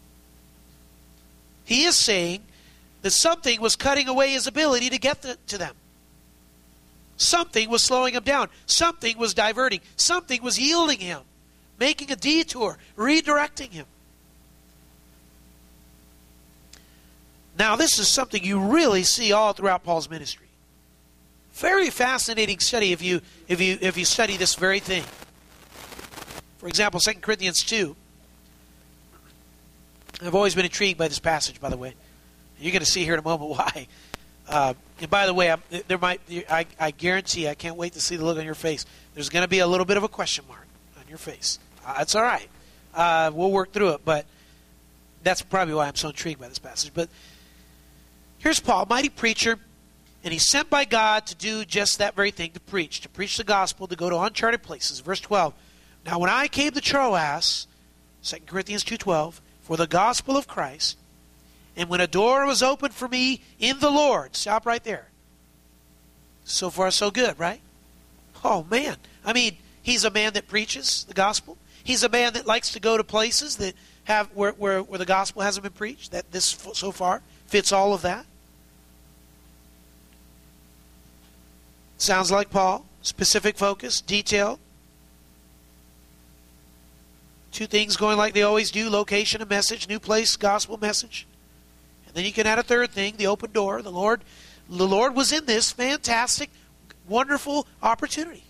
He is saying that something was cutting away his ability to get the, to them. Something was slowing him down. Something was diverting. Something was yielding him, making a detour, redirecting him. Now, this is something you really see all throughout Paul's ministry. Very fascinating study if you if you if you study this very thing. For example, Second Corinthians two. I've always been intrigued by this passage, by the way. You're going to see here in a moment why. Uh, and by the way, I'm, there might I, I guarantee, I can't wait to see the look on your face. There's going to be a little bit of a question mark on your face. Uh, that's all right. Uh, we'll work through it, but that's probably why I'm so intrigued by this passage. But here's Paul, mighty preacher, and he's sent by God to do just that very thing, to preach, to preach the gospel, to go to uncharted places. Verse twelve. Now when I came to Troas, Second Corinthians two twelve, for the gospel of Christ, and when a door was opened for me in the Lord, stop right there. So far so good, right? Oh man, I mean, he's a man that preaches the gospel. He's a man that likes to go to places that have where where, where the gospel hasn't been preached. That this so far fits all of that. Sounds like Paul. Specific focus, detail. Two things going like they always do: location and message, new place, gospel message. And then you can add a third thing: the open door. The Lord, the Lord was in this fantastic, wonderful opportunity.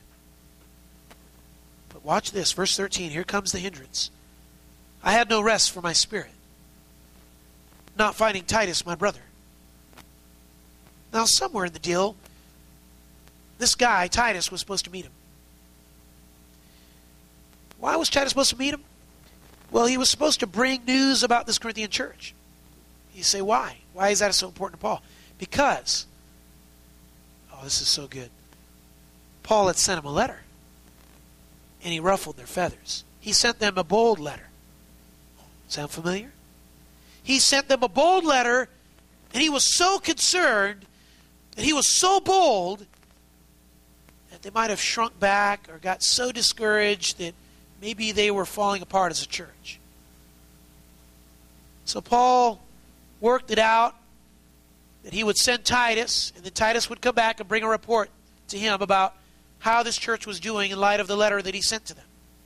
But watch this, verse thirteen. Here comes the hindrance. I had no rest for my spirit, not finding Titus, my brother. Now, somewhere in the deal, this guy, Titus, was supposed to meet him. Why was Titus supposed to meet him? Well, he was supposed to bring news about this Corinthian church. You say, why? Why is that so important to Paul? Because, oh, this is so good. Paul had sent him a letter, and he ruffled their feathers. He sent them a bold letter. Sound familiar? He sent them a bold letter, and he was so concerned, and he was so bold, that they might have shrunk back or got so discouraged that maybe they were falling apart as a church. So Paul worked it out that he would send Titus, and then Titus would come back and bring a report to him about how this church was doing in light of the letter that he sent to them.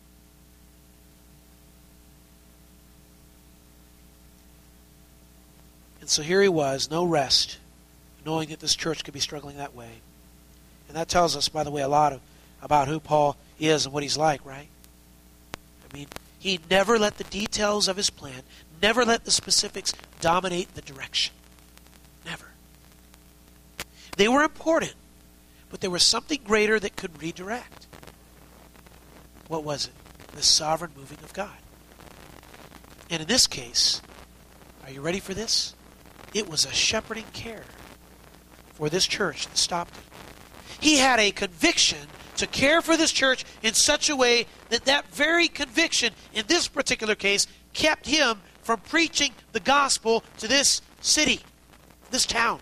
And so here he was, no rest, knowing that this church could be struggling that way. And that tells us, by the way, a lot of, about who Paul is and what he's like, right? I mean, he never let the details of his plan, never let the specifics dominate the direction. Never. They were important, but there was something greater that could redirect. What was it? The sovereign moving of God. And in this case, are you ready for this? It was a shepherding care for this church that stopped it. He had a conviction to care for this church in such a way that that very conviction, in this particular case, kept him from preaching the gospel to this city, this town.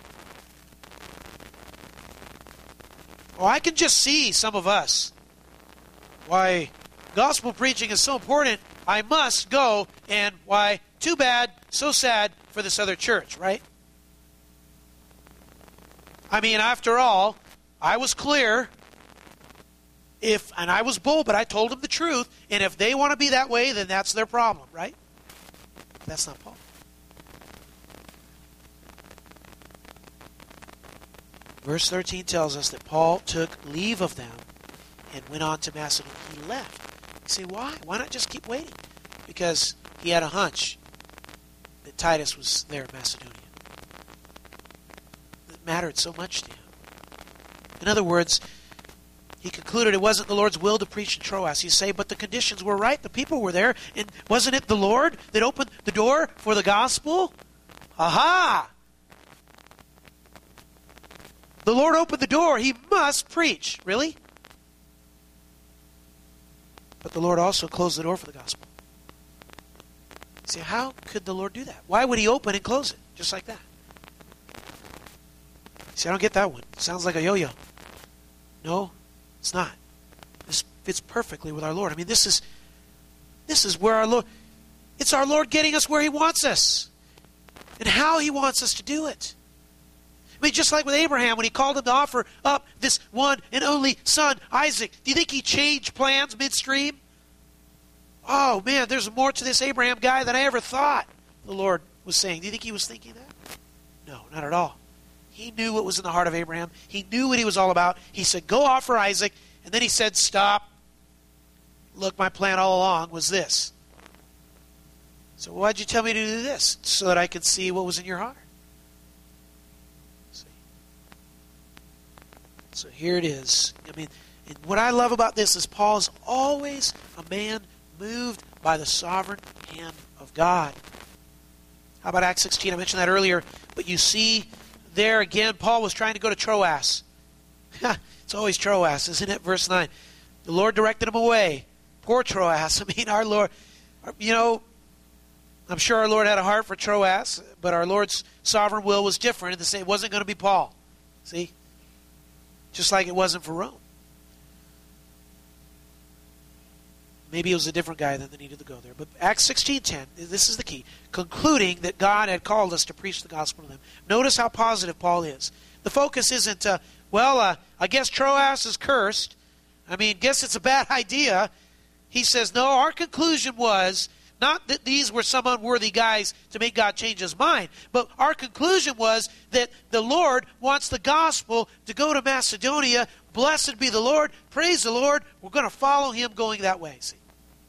Oh, I can just see some of us. Why, gospel preaching is so important, I must go, and why, too bad, so sad for this other church, right? I mean, after all, I was clear, if, and I was bold, but I told them the truth, and if they want to be that way, then that's their problem, right? That's not Paul. Verse thirteen tells us that Paul took leave of them and went on to Macedonia. He left. You say, why? Why not just keep waiting? Because he had a hunch that Titus was there in Macedonia. It mattered so much to him. In other words, he concluded it wasn't the Lord's will to preach in Troas. You say, but the conditions were right. The people were there. And wasn't it the Lord that opened the door for the gospel? Aha! The Lord opened the door. He must preach. Really? But the Lord also closed the door for the gospel. You say, how could the Lord do that? Why would he open and close it? Just like that. You say, I don't get that one. It sounds like a yo-yo. No, it's not. This fits perfectly with our Lord. I mean, this is this is where our Lord, it's our Lord getting us where he wants us and how he wants us to do it. I mean, just like with Abraham when he called him to offer up this one and only son, Isaac. Do you think he changed plans midstream? Oh, man, there's more to this Abraham guy than I ever thought, the Lord was saying. Do you think he was thinking that? No, not at all. He knew what was in the heart of Abraham. He knew what he was all about. He said, go offer Isaac. And then he said, stop. Look, my plan all along was this. So why'd you tell me to do this? So that I could see what was in your heart. See? So here it is. I mean, and what I love about this is Paul is always a man moved by the sovereign hand of God. How about Acts sixteen? I mentioned that earlier. But you see there again, Paul was trying to go to Troas. It's always Troas, isn't it? Verse nine. The Lord directed him away. Poor Troas. I mean, our Lord, you know, I'm sure our Lord had a heart for Troas, but our Lord's sovereign will was different. And to say it wasn't going to be Paul. See? Just like it wasn't for Rome. Maybe it was a different guy that needed to go there. But Acts sixteen ten, this is the key. Concluding that God had called us to preach the gospel to them. Notice how positive Paul is. The focus isn't, uh, well, uh, I guess Troas is cursed. I mean, guess it's a bad idea. He says, no, our conclusion was not that these were some unworthy guys to make God change his mind, but our conclusion was that the Lord wants the gospel to go to Macedonia. Blessed be the Lord. Praise the Lord. We're going to follow him going that way. See?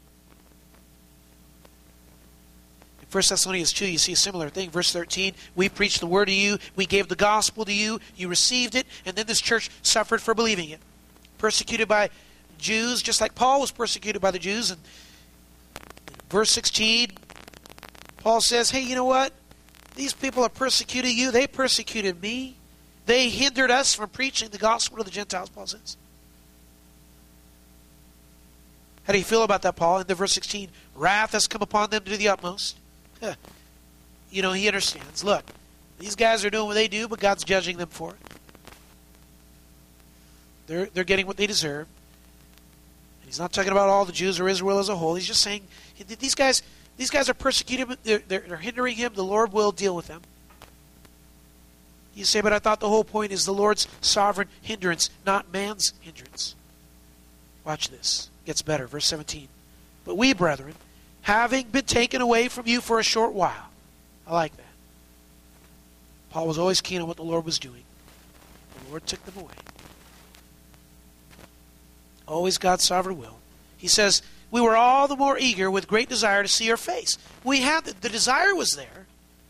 In First Thessalonians two, you see a similar thing. Verse thirteen, we preached the word to you. We gave the gospel to you. You received it. And then this church suffered for believing it. Persecuted by Jews, just like Paul was persecuted by the Jews. And verse sixteen, Paul says, hey, you know what? These people are persecuting you. They persecuted me. They hindered us from preaching the gospel to the Gentiles, Paul says. How do you feel about that, Paul? In the verse sixteen, wrath has come upon them to the utmost. You know, he understands. Look, these guys are doing what they do, but God's judging them for it. They're, they're getting what they deserve. And he's not talking about all the Jews or Israel as a whole. He's just saying, these guys, these guys are persecuted. They're, they're, they're hindering him. The Lord will deal with them. You say, but I thought the whole point is the Lord's sovereign hindrance, not man's hindrance. Watch this. It gets better. Verse seventeen. But we, brethren, having been taken away from you for a short while. I like that. Paul was always keen on what the Lord was doing. The Lord took them away. Always God's sovereign will. He says, we were all the more eager with great desire to see your face. We had the, the desire was there.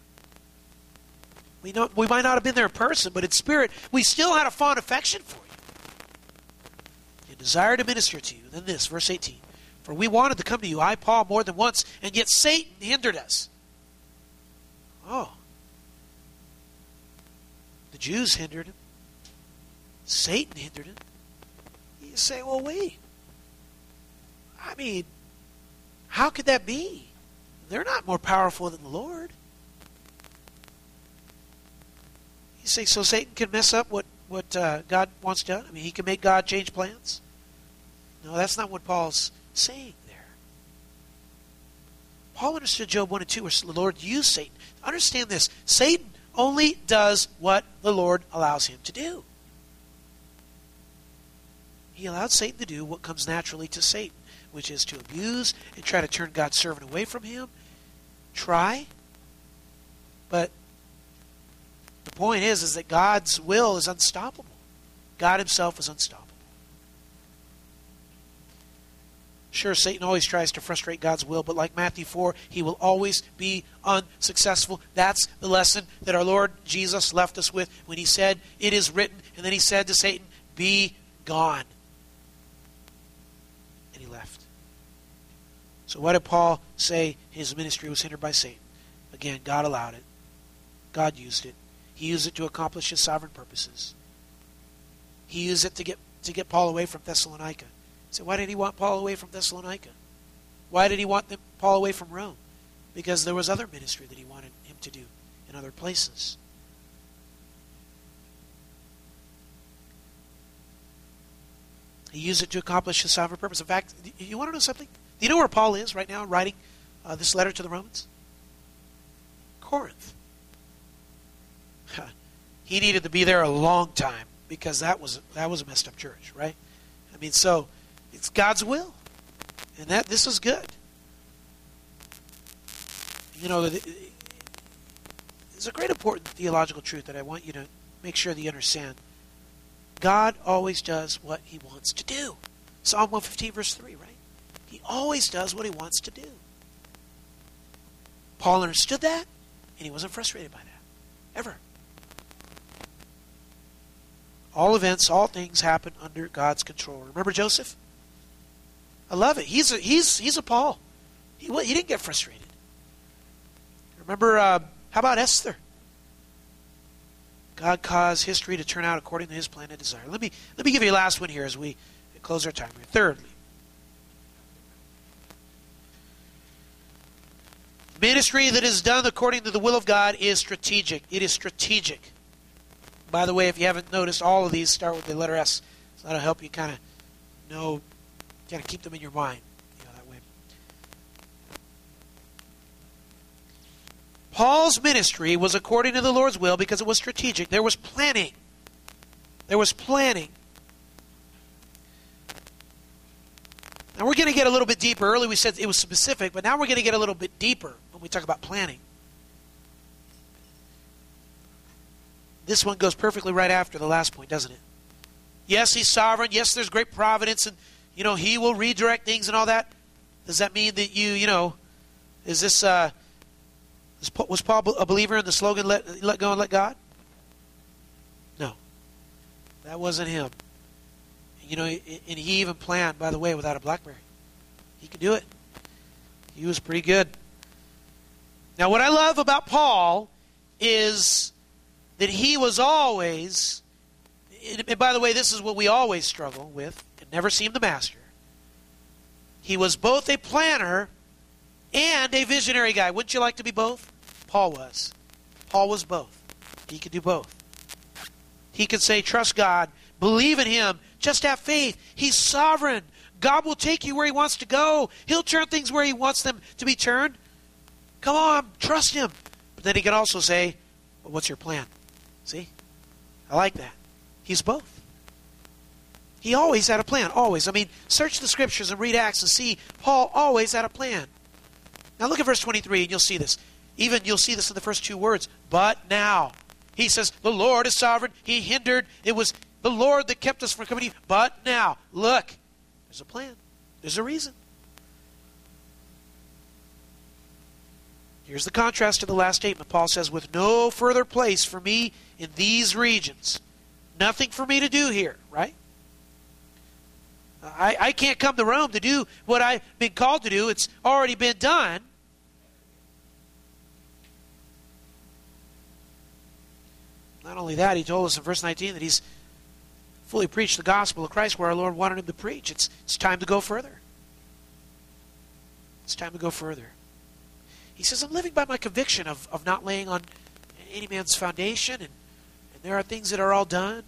We know we might not have been there in person, but in spirit, we still had a fond affection for you. A desire to minister to you. Then this, verse eighteen. For we wanted to come to you, I, Paul, more than once, and yet Satan hindered us. Oh. The Jews hindered him. Satan hindered him. You say, well, wait. I mean, how could that be? They're not more powerful than the Lord. You say, so Satan can mess up what, what uh, God wants done? I mean, he can make God change plans? No, that's not what Paul's saying there. Paul understood Job one and two where the Lord used Satan. Understand this. Satan only does what the Lord allows him to do. He allowed Satan to do what comes naturally to Satan, which is to abuse and try to turn God's servant away from him. Try. But the point is, is that God's will is unstoppable. God himself is unstoppable. Sure, Satan always tries to frustrate God's will, but like Matthew four, he will always be unsuccessful. That's the lesson that our Lord Jesus left us with when he said, it is written, and then he said to Satan, be gone. And he left. So why did Paul say his ministry was hindered by Satan? Again, God allowed it. God used it. He used it to accomplish his sovereign purposes. He used it to get to get Paul away from Thessalonica. So why did he want Paul away from Thessalonica? Why did he want them, Paul away from Rome? Because there was other ministry that he wanted him to do in other places. He used it to accomplish his sovereign purpose. In fact, you want to know something? Do you know where Paul is right now writing uh, this letter to the Romans? Corinth. He needed to be there a long time because that was that was a messed up church, right? I mean, so it's God's will, and that this is good. You know, there's a great important theological truth that I want you to make sure that you understand. God always does what he wants to do. Psalm one fifteen, verse three, right? He always does what he wants to do. Paul understood that, and he wasn't frustrated by that, ever. All events, all things happen under God's control. Remember Joseph? I love it. He's a, he's, he's a Paul. He, he didn't get frustrated. Remember, uh, how about Esther? God caused history to turn out according to his plan and desire. Let me, let me give you a last one here as we close our time here. Thirdly, ministry that is done according to the will of God is strategic. It is strategic. By the way, if you haven't noticed, all of these start with the letter S. So that'll help you kind of know, kind of keep them in your mind. You know, that way. Paul's ministry was according to the Lord's will because it was strategic. There was planning. There was planning. Now we're going to get a little bit deeper. Earlier we said it was specific, but now we're going to get a little bit deeper when we talk about planning. This one goes perfectly right after the last point, doesn't it? Yes, he's sovereign. Yes, there's great providence, and you know he will redirect things and all that. Does that mean that you, you know, is this uh, was Paul a believer in the slogan "Let let go and let God"? No, that wasn't him. You know, and he even planned, by the way, without a BlackBerry. He could do it. He was pretty good. Now, what I love about Paul is that he was always, and by the way, this is what we always struggle with, and never seem to master. He was both a planner and a visionary guy. Wouldn't you like to be both? Paul was. Paul was both. He could do both. He could say, trust God, believe in him, just have faith. He's sovereign. God will take you where he wants to go. He'll turn things where he wants them to be turned. Come on, trust him. But then he could also say, well, what's your plan? See? I like that. He's both. He always had a plan, always. I mean, search the Scriptures and read Acts and see Paul always had a plan. Now look at verse twenty-three and you'll see this. Even you'll see this in the first two words. But now. He says, the Lord is sovereign. He hindered. It was the Lord that kept us from coming to you. But now, look, there's a plan. There's a reason. Here's the contrast to the last statement. Paul says, with no further place for me in these regions. Nothing for me to do here, right? I, I can't come to Rome to do what I've been called to do. It's already been done. Not only that, he told us in verse nineteen that he's fully preached the gospel of Christ where our Lord wanted him to preach. It's, it's time to go further. It's time to go further. He says, I'm living by my conviction of, of not laying on any man's foundation, and, and there are things that are all done.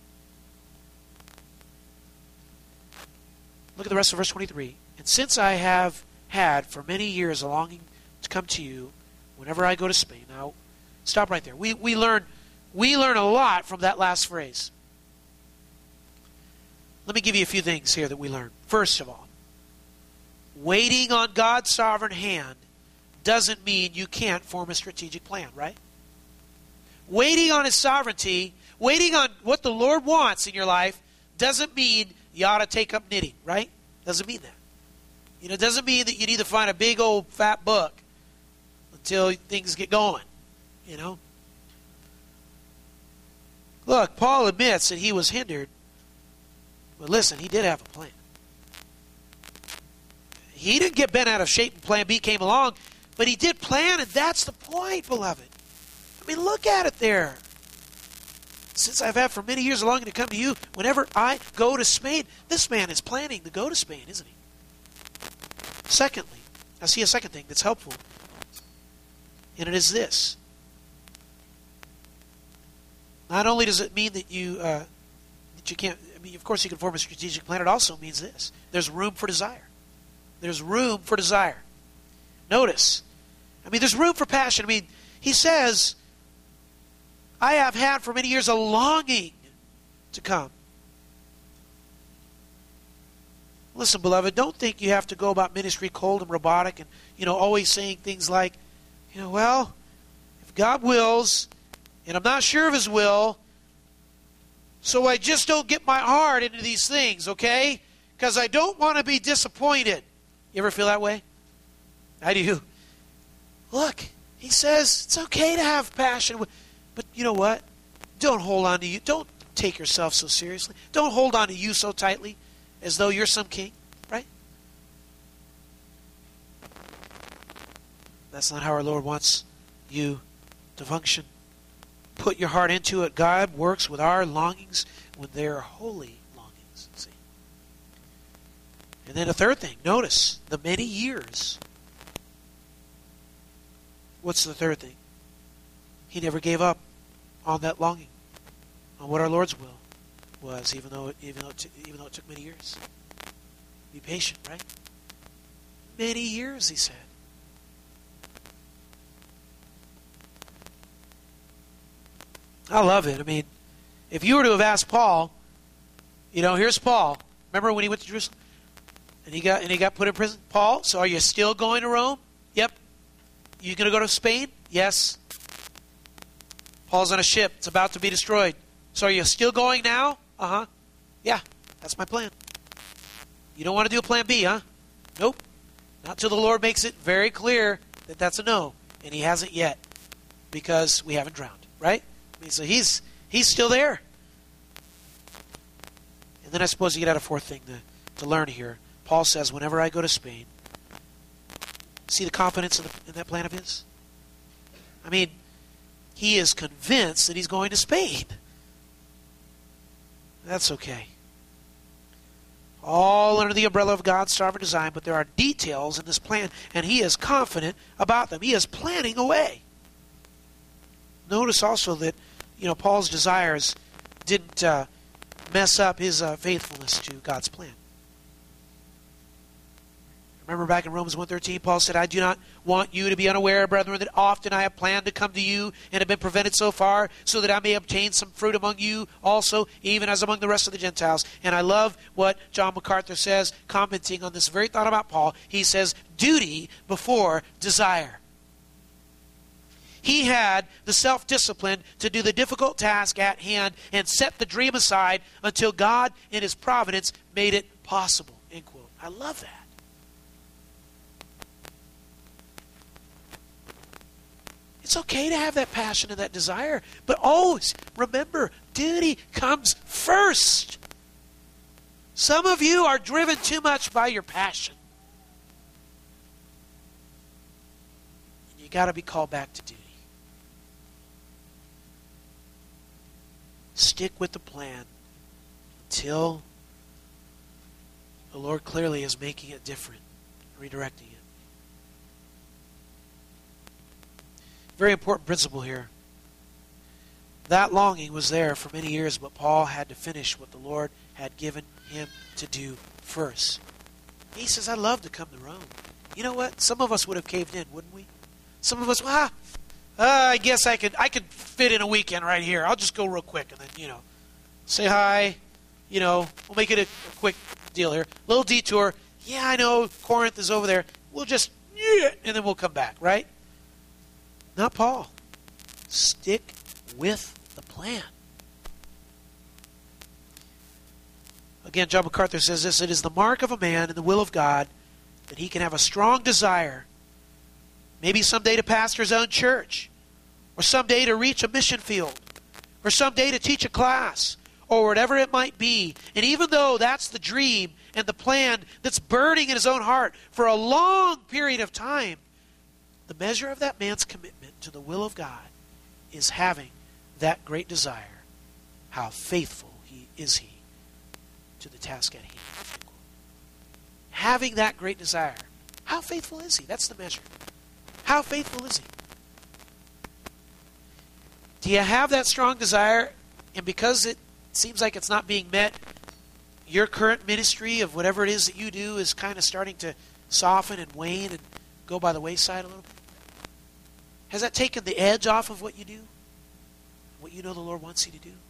Look at the rest of verse twenty-three. And since I have had for many years a longing to come to you whenever I go to Spain. Now, stop right there. We, we learn... We learn a lot from that last phrase. Let me give you a few things here that we learn. First of all, waiting on God's sovereign hand doesn't mean you can't form a strategic plan, right? Waiting on His sovereignty, waiting on what the Lord wants in your life doesn't mean you ought to take up knitting, right? Doesn't mean that. You know, it doesn't mean that you need to find a big old fat book until things get going, you know? Look, Paul admits that he was hindered, but listen, he did have a plan. He didn't get bent out of shape and plan B came along, but he did plan, and that's the point, beloved. I mean, look at it there. Since I've had for many years a longing to come to you, whenever I go to Spain, this man is planning to go to Spain, isn't he? Secondly, I see a second thing that's helpful, and it is this. Not only does it mean that you uh, that you can't, I mean, of course you can form a strategic plan, it also means this. There's room for desire. There's room for desire. Notice, I mean, there's room for passion. I mean, he says, I have had for many years a longing to come. Listen, beloved, don't think you have to go about ministry cold and robotic and, you know, always saying things like, you know, well, if God wills, and I'm not sure of His will, so I just don't get my heart into these things, okay? Because I don't want to be disappointed. You ever feel that way? I do. Look, he says it's okay to have passion, but you know what? Don't hold on to you. Don't take yourself so seriously. Don't hold on to you so tightly as though you're some king, right? That's not how our Lord wants you to function. Put your heart into it. God works with our longings when they are holy longings. See? And then a third thing. Notice the many years. What's the third thing? He never gave up on that longing, on what our Lord's will was, even though it, even though it, t- even though it took many years. Be patient, right? Many years, he said. I love it. I mean, if you were to have asked Paul, you know, here's Paul. Remember when he went to Jerusalem? And he got and he got put in prison? Paul, so are you still going to Rome? Yep. You going to go to Spain? Yes. Paul's on a ship. It's about to be destroyed. So are you still going now? Uh-huh. Yeah, that's my plan. You don't want to do a plan B, huh? Nope. Not till the Lord makes it very clear that that's a no. And He hasn't yet, because we haven't drowned, right? I mean, so he's he's still there. And then I suppose you get out a fourth thing to, to learn here. Paul says, whenever I go to Spain, see the confidence in, the, in that plan of his? I mean, he is convinced that he's going to Spain. That's okay. All under the umbrella of God's sovereign design, but there are details in this plan, and he is confident about them. He is planning away. Notice also that, you know, Paul's desires didn't uh, mess up his uh, faithfulness to God's plan. Remember back in Romans one thirteen, Paul said, I do not want you to be unaware, brethren, that often I have planned to come to you and have been prevented so far, so that I may obtain some fruit among you also, even as among the rest of the Gentiles. And I love what John MacArthur says, commenting on this very thought about Paul. He says, duty before desire. He had the self-discipline to do the difficult task at hand and set the dream aside until God in His providence made it possible. End quote. I love that. It's okay to have that passion and that desire, but always remember, duty comes first. Some of you are driven too much by your passion. You got to be called back to duty. Stick with the plan until the Lord clearly is making it different, redirecting it. Very important principle here. That longing was there for many years, but Paul had to finish what the Lord had given him to do first. He says, I'd love to come to Rome. You know what? Some of us would have caved in, wouldn't we? Some of us, well, ah, uh, I guess I could I could fit in a weekend right here. I'll just go real quick and then, you know, say hi. You know, we'll make it a, a quick deal here. Little detour. Yeah, I know Corinth is over there. We'll just, yeah, and then we'll come back, right? Not Paul. Stick with the plan. Again, John MacArthur says this, it is the mark of a man in the will of God that he can have a strong desire, maybe someday to pastor his own church, or someday to reach a mission field, or someday to teach a class, or whatever it might be. And even though that's the dream and the plan that's burning in his own heart for a long period of time, the measure of that man's commitment to the will of God is having that great desire. How faithful he is he to the task at hand. Having that great desire. How faithful is he? That's the measure. How faithful is he? Do you have that strong desire, and because it seems like it's not being met, your current ministry of whatever it is that you do is kind of starting to soften and wane and go by the wayside a little bit? Has that taken the edge off of what you do? What you know the Lord wants you to do?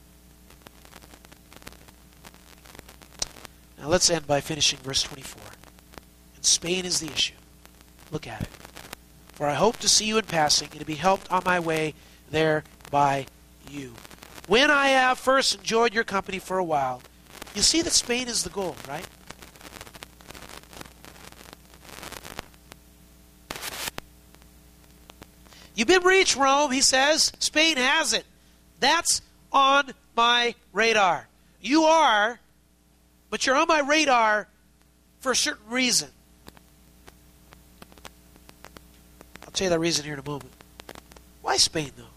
Now let's end by finishing verse twenty-four. And Spain is the issue. Look at it. For I hope to see you in passing and to be helped on my way there by you. When I have first enjoyed your company for a while. You see that Spain is the goal, right? You've been reached, Rome, he says. Spain has it. That's on my radar. You are, but you're on my radar for a certain reason. I'll tell you that reason here in a moment. Why Spain, though?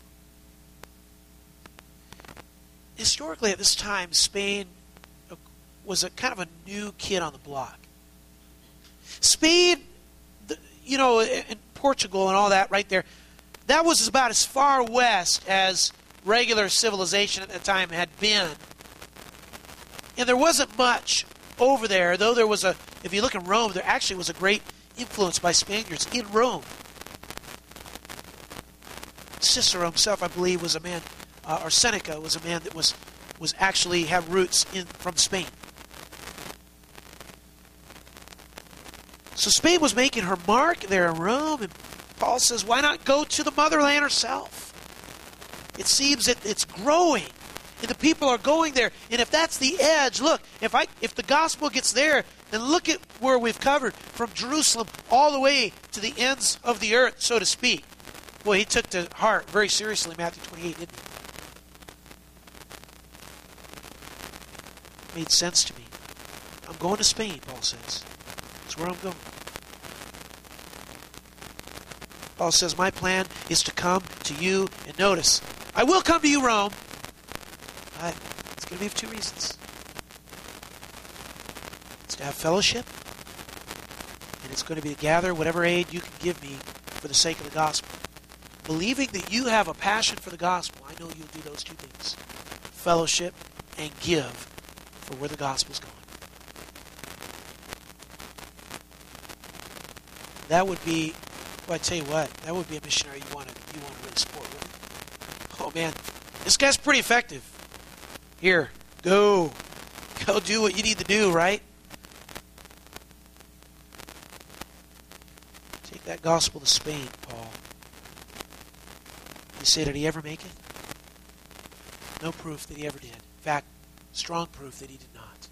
Historically, at this time, Spain was a kind of a new kid on the block. Spain, you know, and Portugal and all that right there, that was about as far west as regular civilization at the time had been. And there wasn't much over there, though there was a, if you look in Rome, there actually was a great influence by Spaniards in Rome. Cicero himself, I believe, was a man, uh, or Seneca was a man that was, was actually had roots in from Spain. So Spain was making her mark there in Rome, and Paul says, why not go to the motherland herself? It seems that it's growing, and the people are going there. And if that's the edge, look, if I if the gospel gets there, then look at where we've covered, from Jerusalem all the way to the ends of the earth, so to speak. Boy, he took to heart very seriously Matthew twenty-eight, didn't he? Made sense to me. I'm going to Spain, Paul says. That's where I'm going. Paul says, my plan is to come to you. And notice, I will come to you, Rome. But it's going to be for two reasons. It's to have fellowship, and it's going to be to gather whatever aid you can give me for the sake of the gospel. Believing that you have a passion for the gospel, I know you'll do those two things. Fellowship and give for where the gospel's going. that would be, well, I tell you what, that would be a missionary you want to you want to really support, wouldn't it? Oh man, this guy's pretty effective. Here, go. Go do what you need to do, right? Take that gospel to Spain, Paul. You say, did he ever make it? No proof that he ever did. In fact, strong proof that he did not.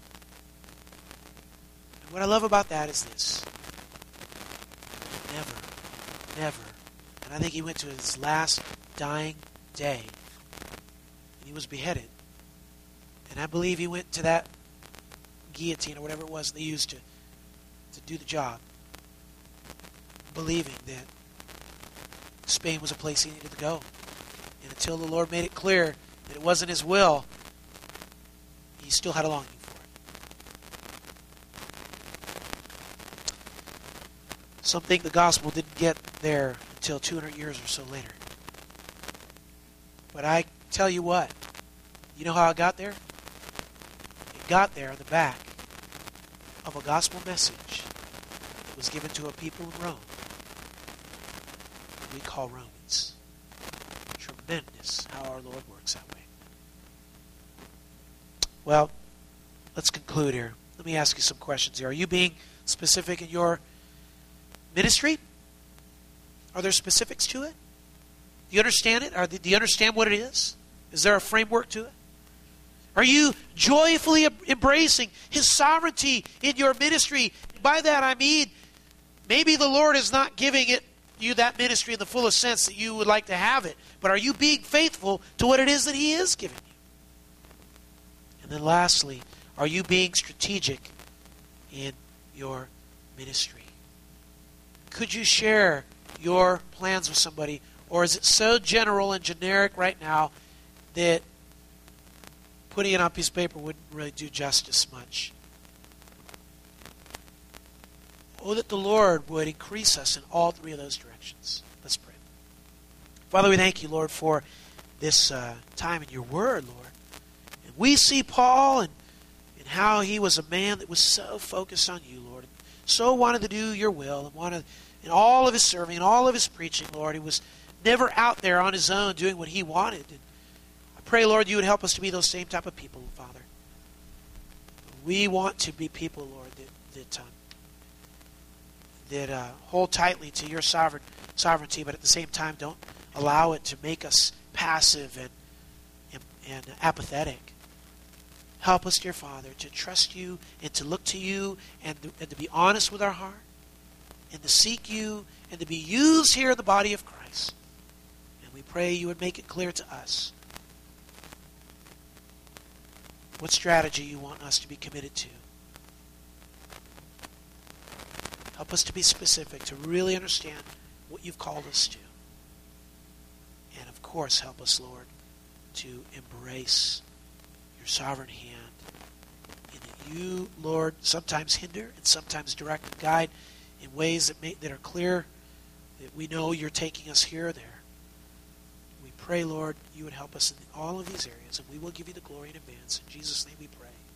And what I love about that is this. Never, never, and I think he went to his last dying day, and he was beheaded. And I believe he went to that guillotine or whatever it was they used to, to do the job, believing that Spain was a place he needed to go. And until the Lord made it clear that it wasn't his will, he still had a longing for it. Some think the gospel didn't get there until two hundred years or so later. But I tell you what, you know how it got there? It got there on the back of a gospel message that was given to a people in Rome that we call Romans. Tremendous how our Lord works that way. Well, let's conclude here. Let me ask you some questions here. Are you being specific in your ministry? Are there specifics to it? Do you understand it? Are, do you understand what it is? Is there a framework to it? Are you joyfully embracing His sovereignty in your ministry? By that I mean, maybe the Lord is not giving it you that ministry in the fullest sense that you would like to have it, but are you being faithful to what it is that He is giving you? And then lastly, are you being strategic in your ministry? Could you share your plans with somebody, or is it so general and generic right now that putting it on a piece of paper wouldn't really do justice much? Oh, that the Lord would increase us in all three of those directions. Let's pray. Father, we thank you, Lord, for this uh, time in your word, Lord. And we see Paul and, and how he was a man that was so focused on you, Lord, and so wanted to do your will, and wanted in all of his serving and all of his preaching, Lord, he was never out there on his own doing what he wanted. And I pray, Lord, you would help us to be those same type of people, Father. We want to be people, Lord, that that, um, that uh, hold tightly to your sovereign sovereignty, but at the same time don't allow it to make us passive and, and, and apathetic. Help us, dear Father, to trust you and to look to you and, and to be honest with our heart and to seek you and to be used here in the body of Christ. And we pray you would make it clear to us what strategy you want us to be committed to. Help us to be specific, to really understand what you've called us to. And of course, help us, Lord, to embrace your sovereign hand. And that you, Lord, sometimes hinder and sometimes direct and guide in ways that, may, that are clear, that we know you're taking us here or there. We pray, Lord, you would help us in all of these areas, and we will give you the glory in advance. In Jesus' name we pray.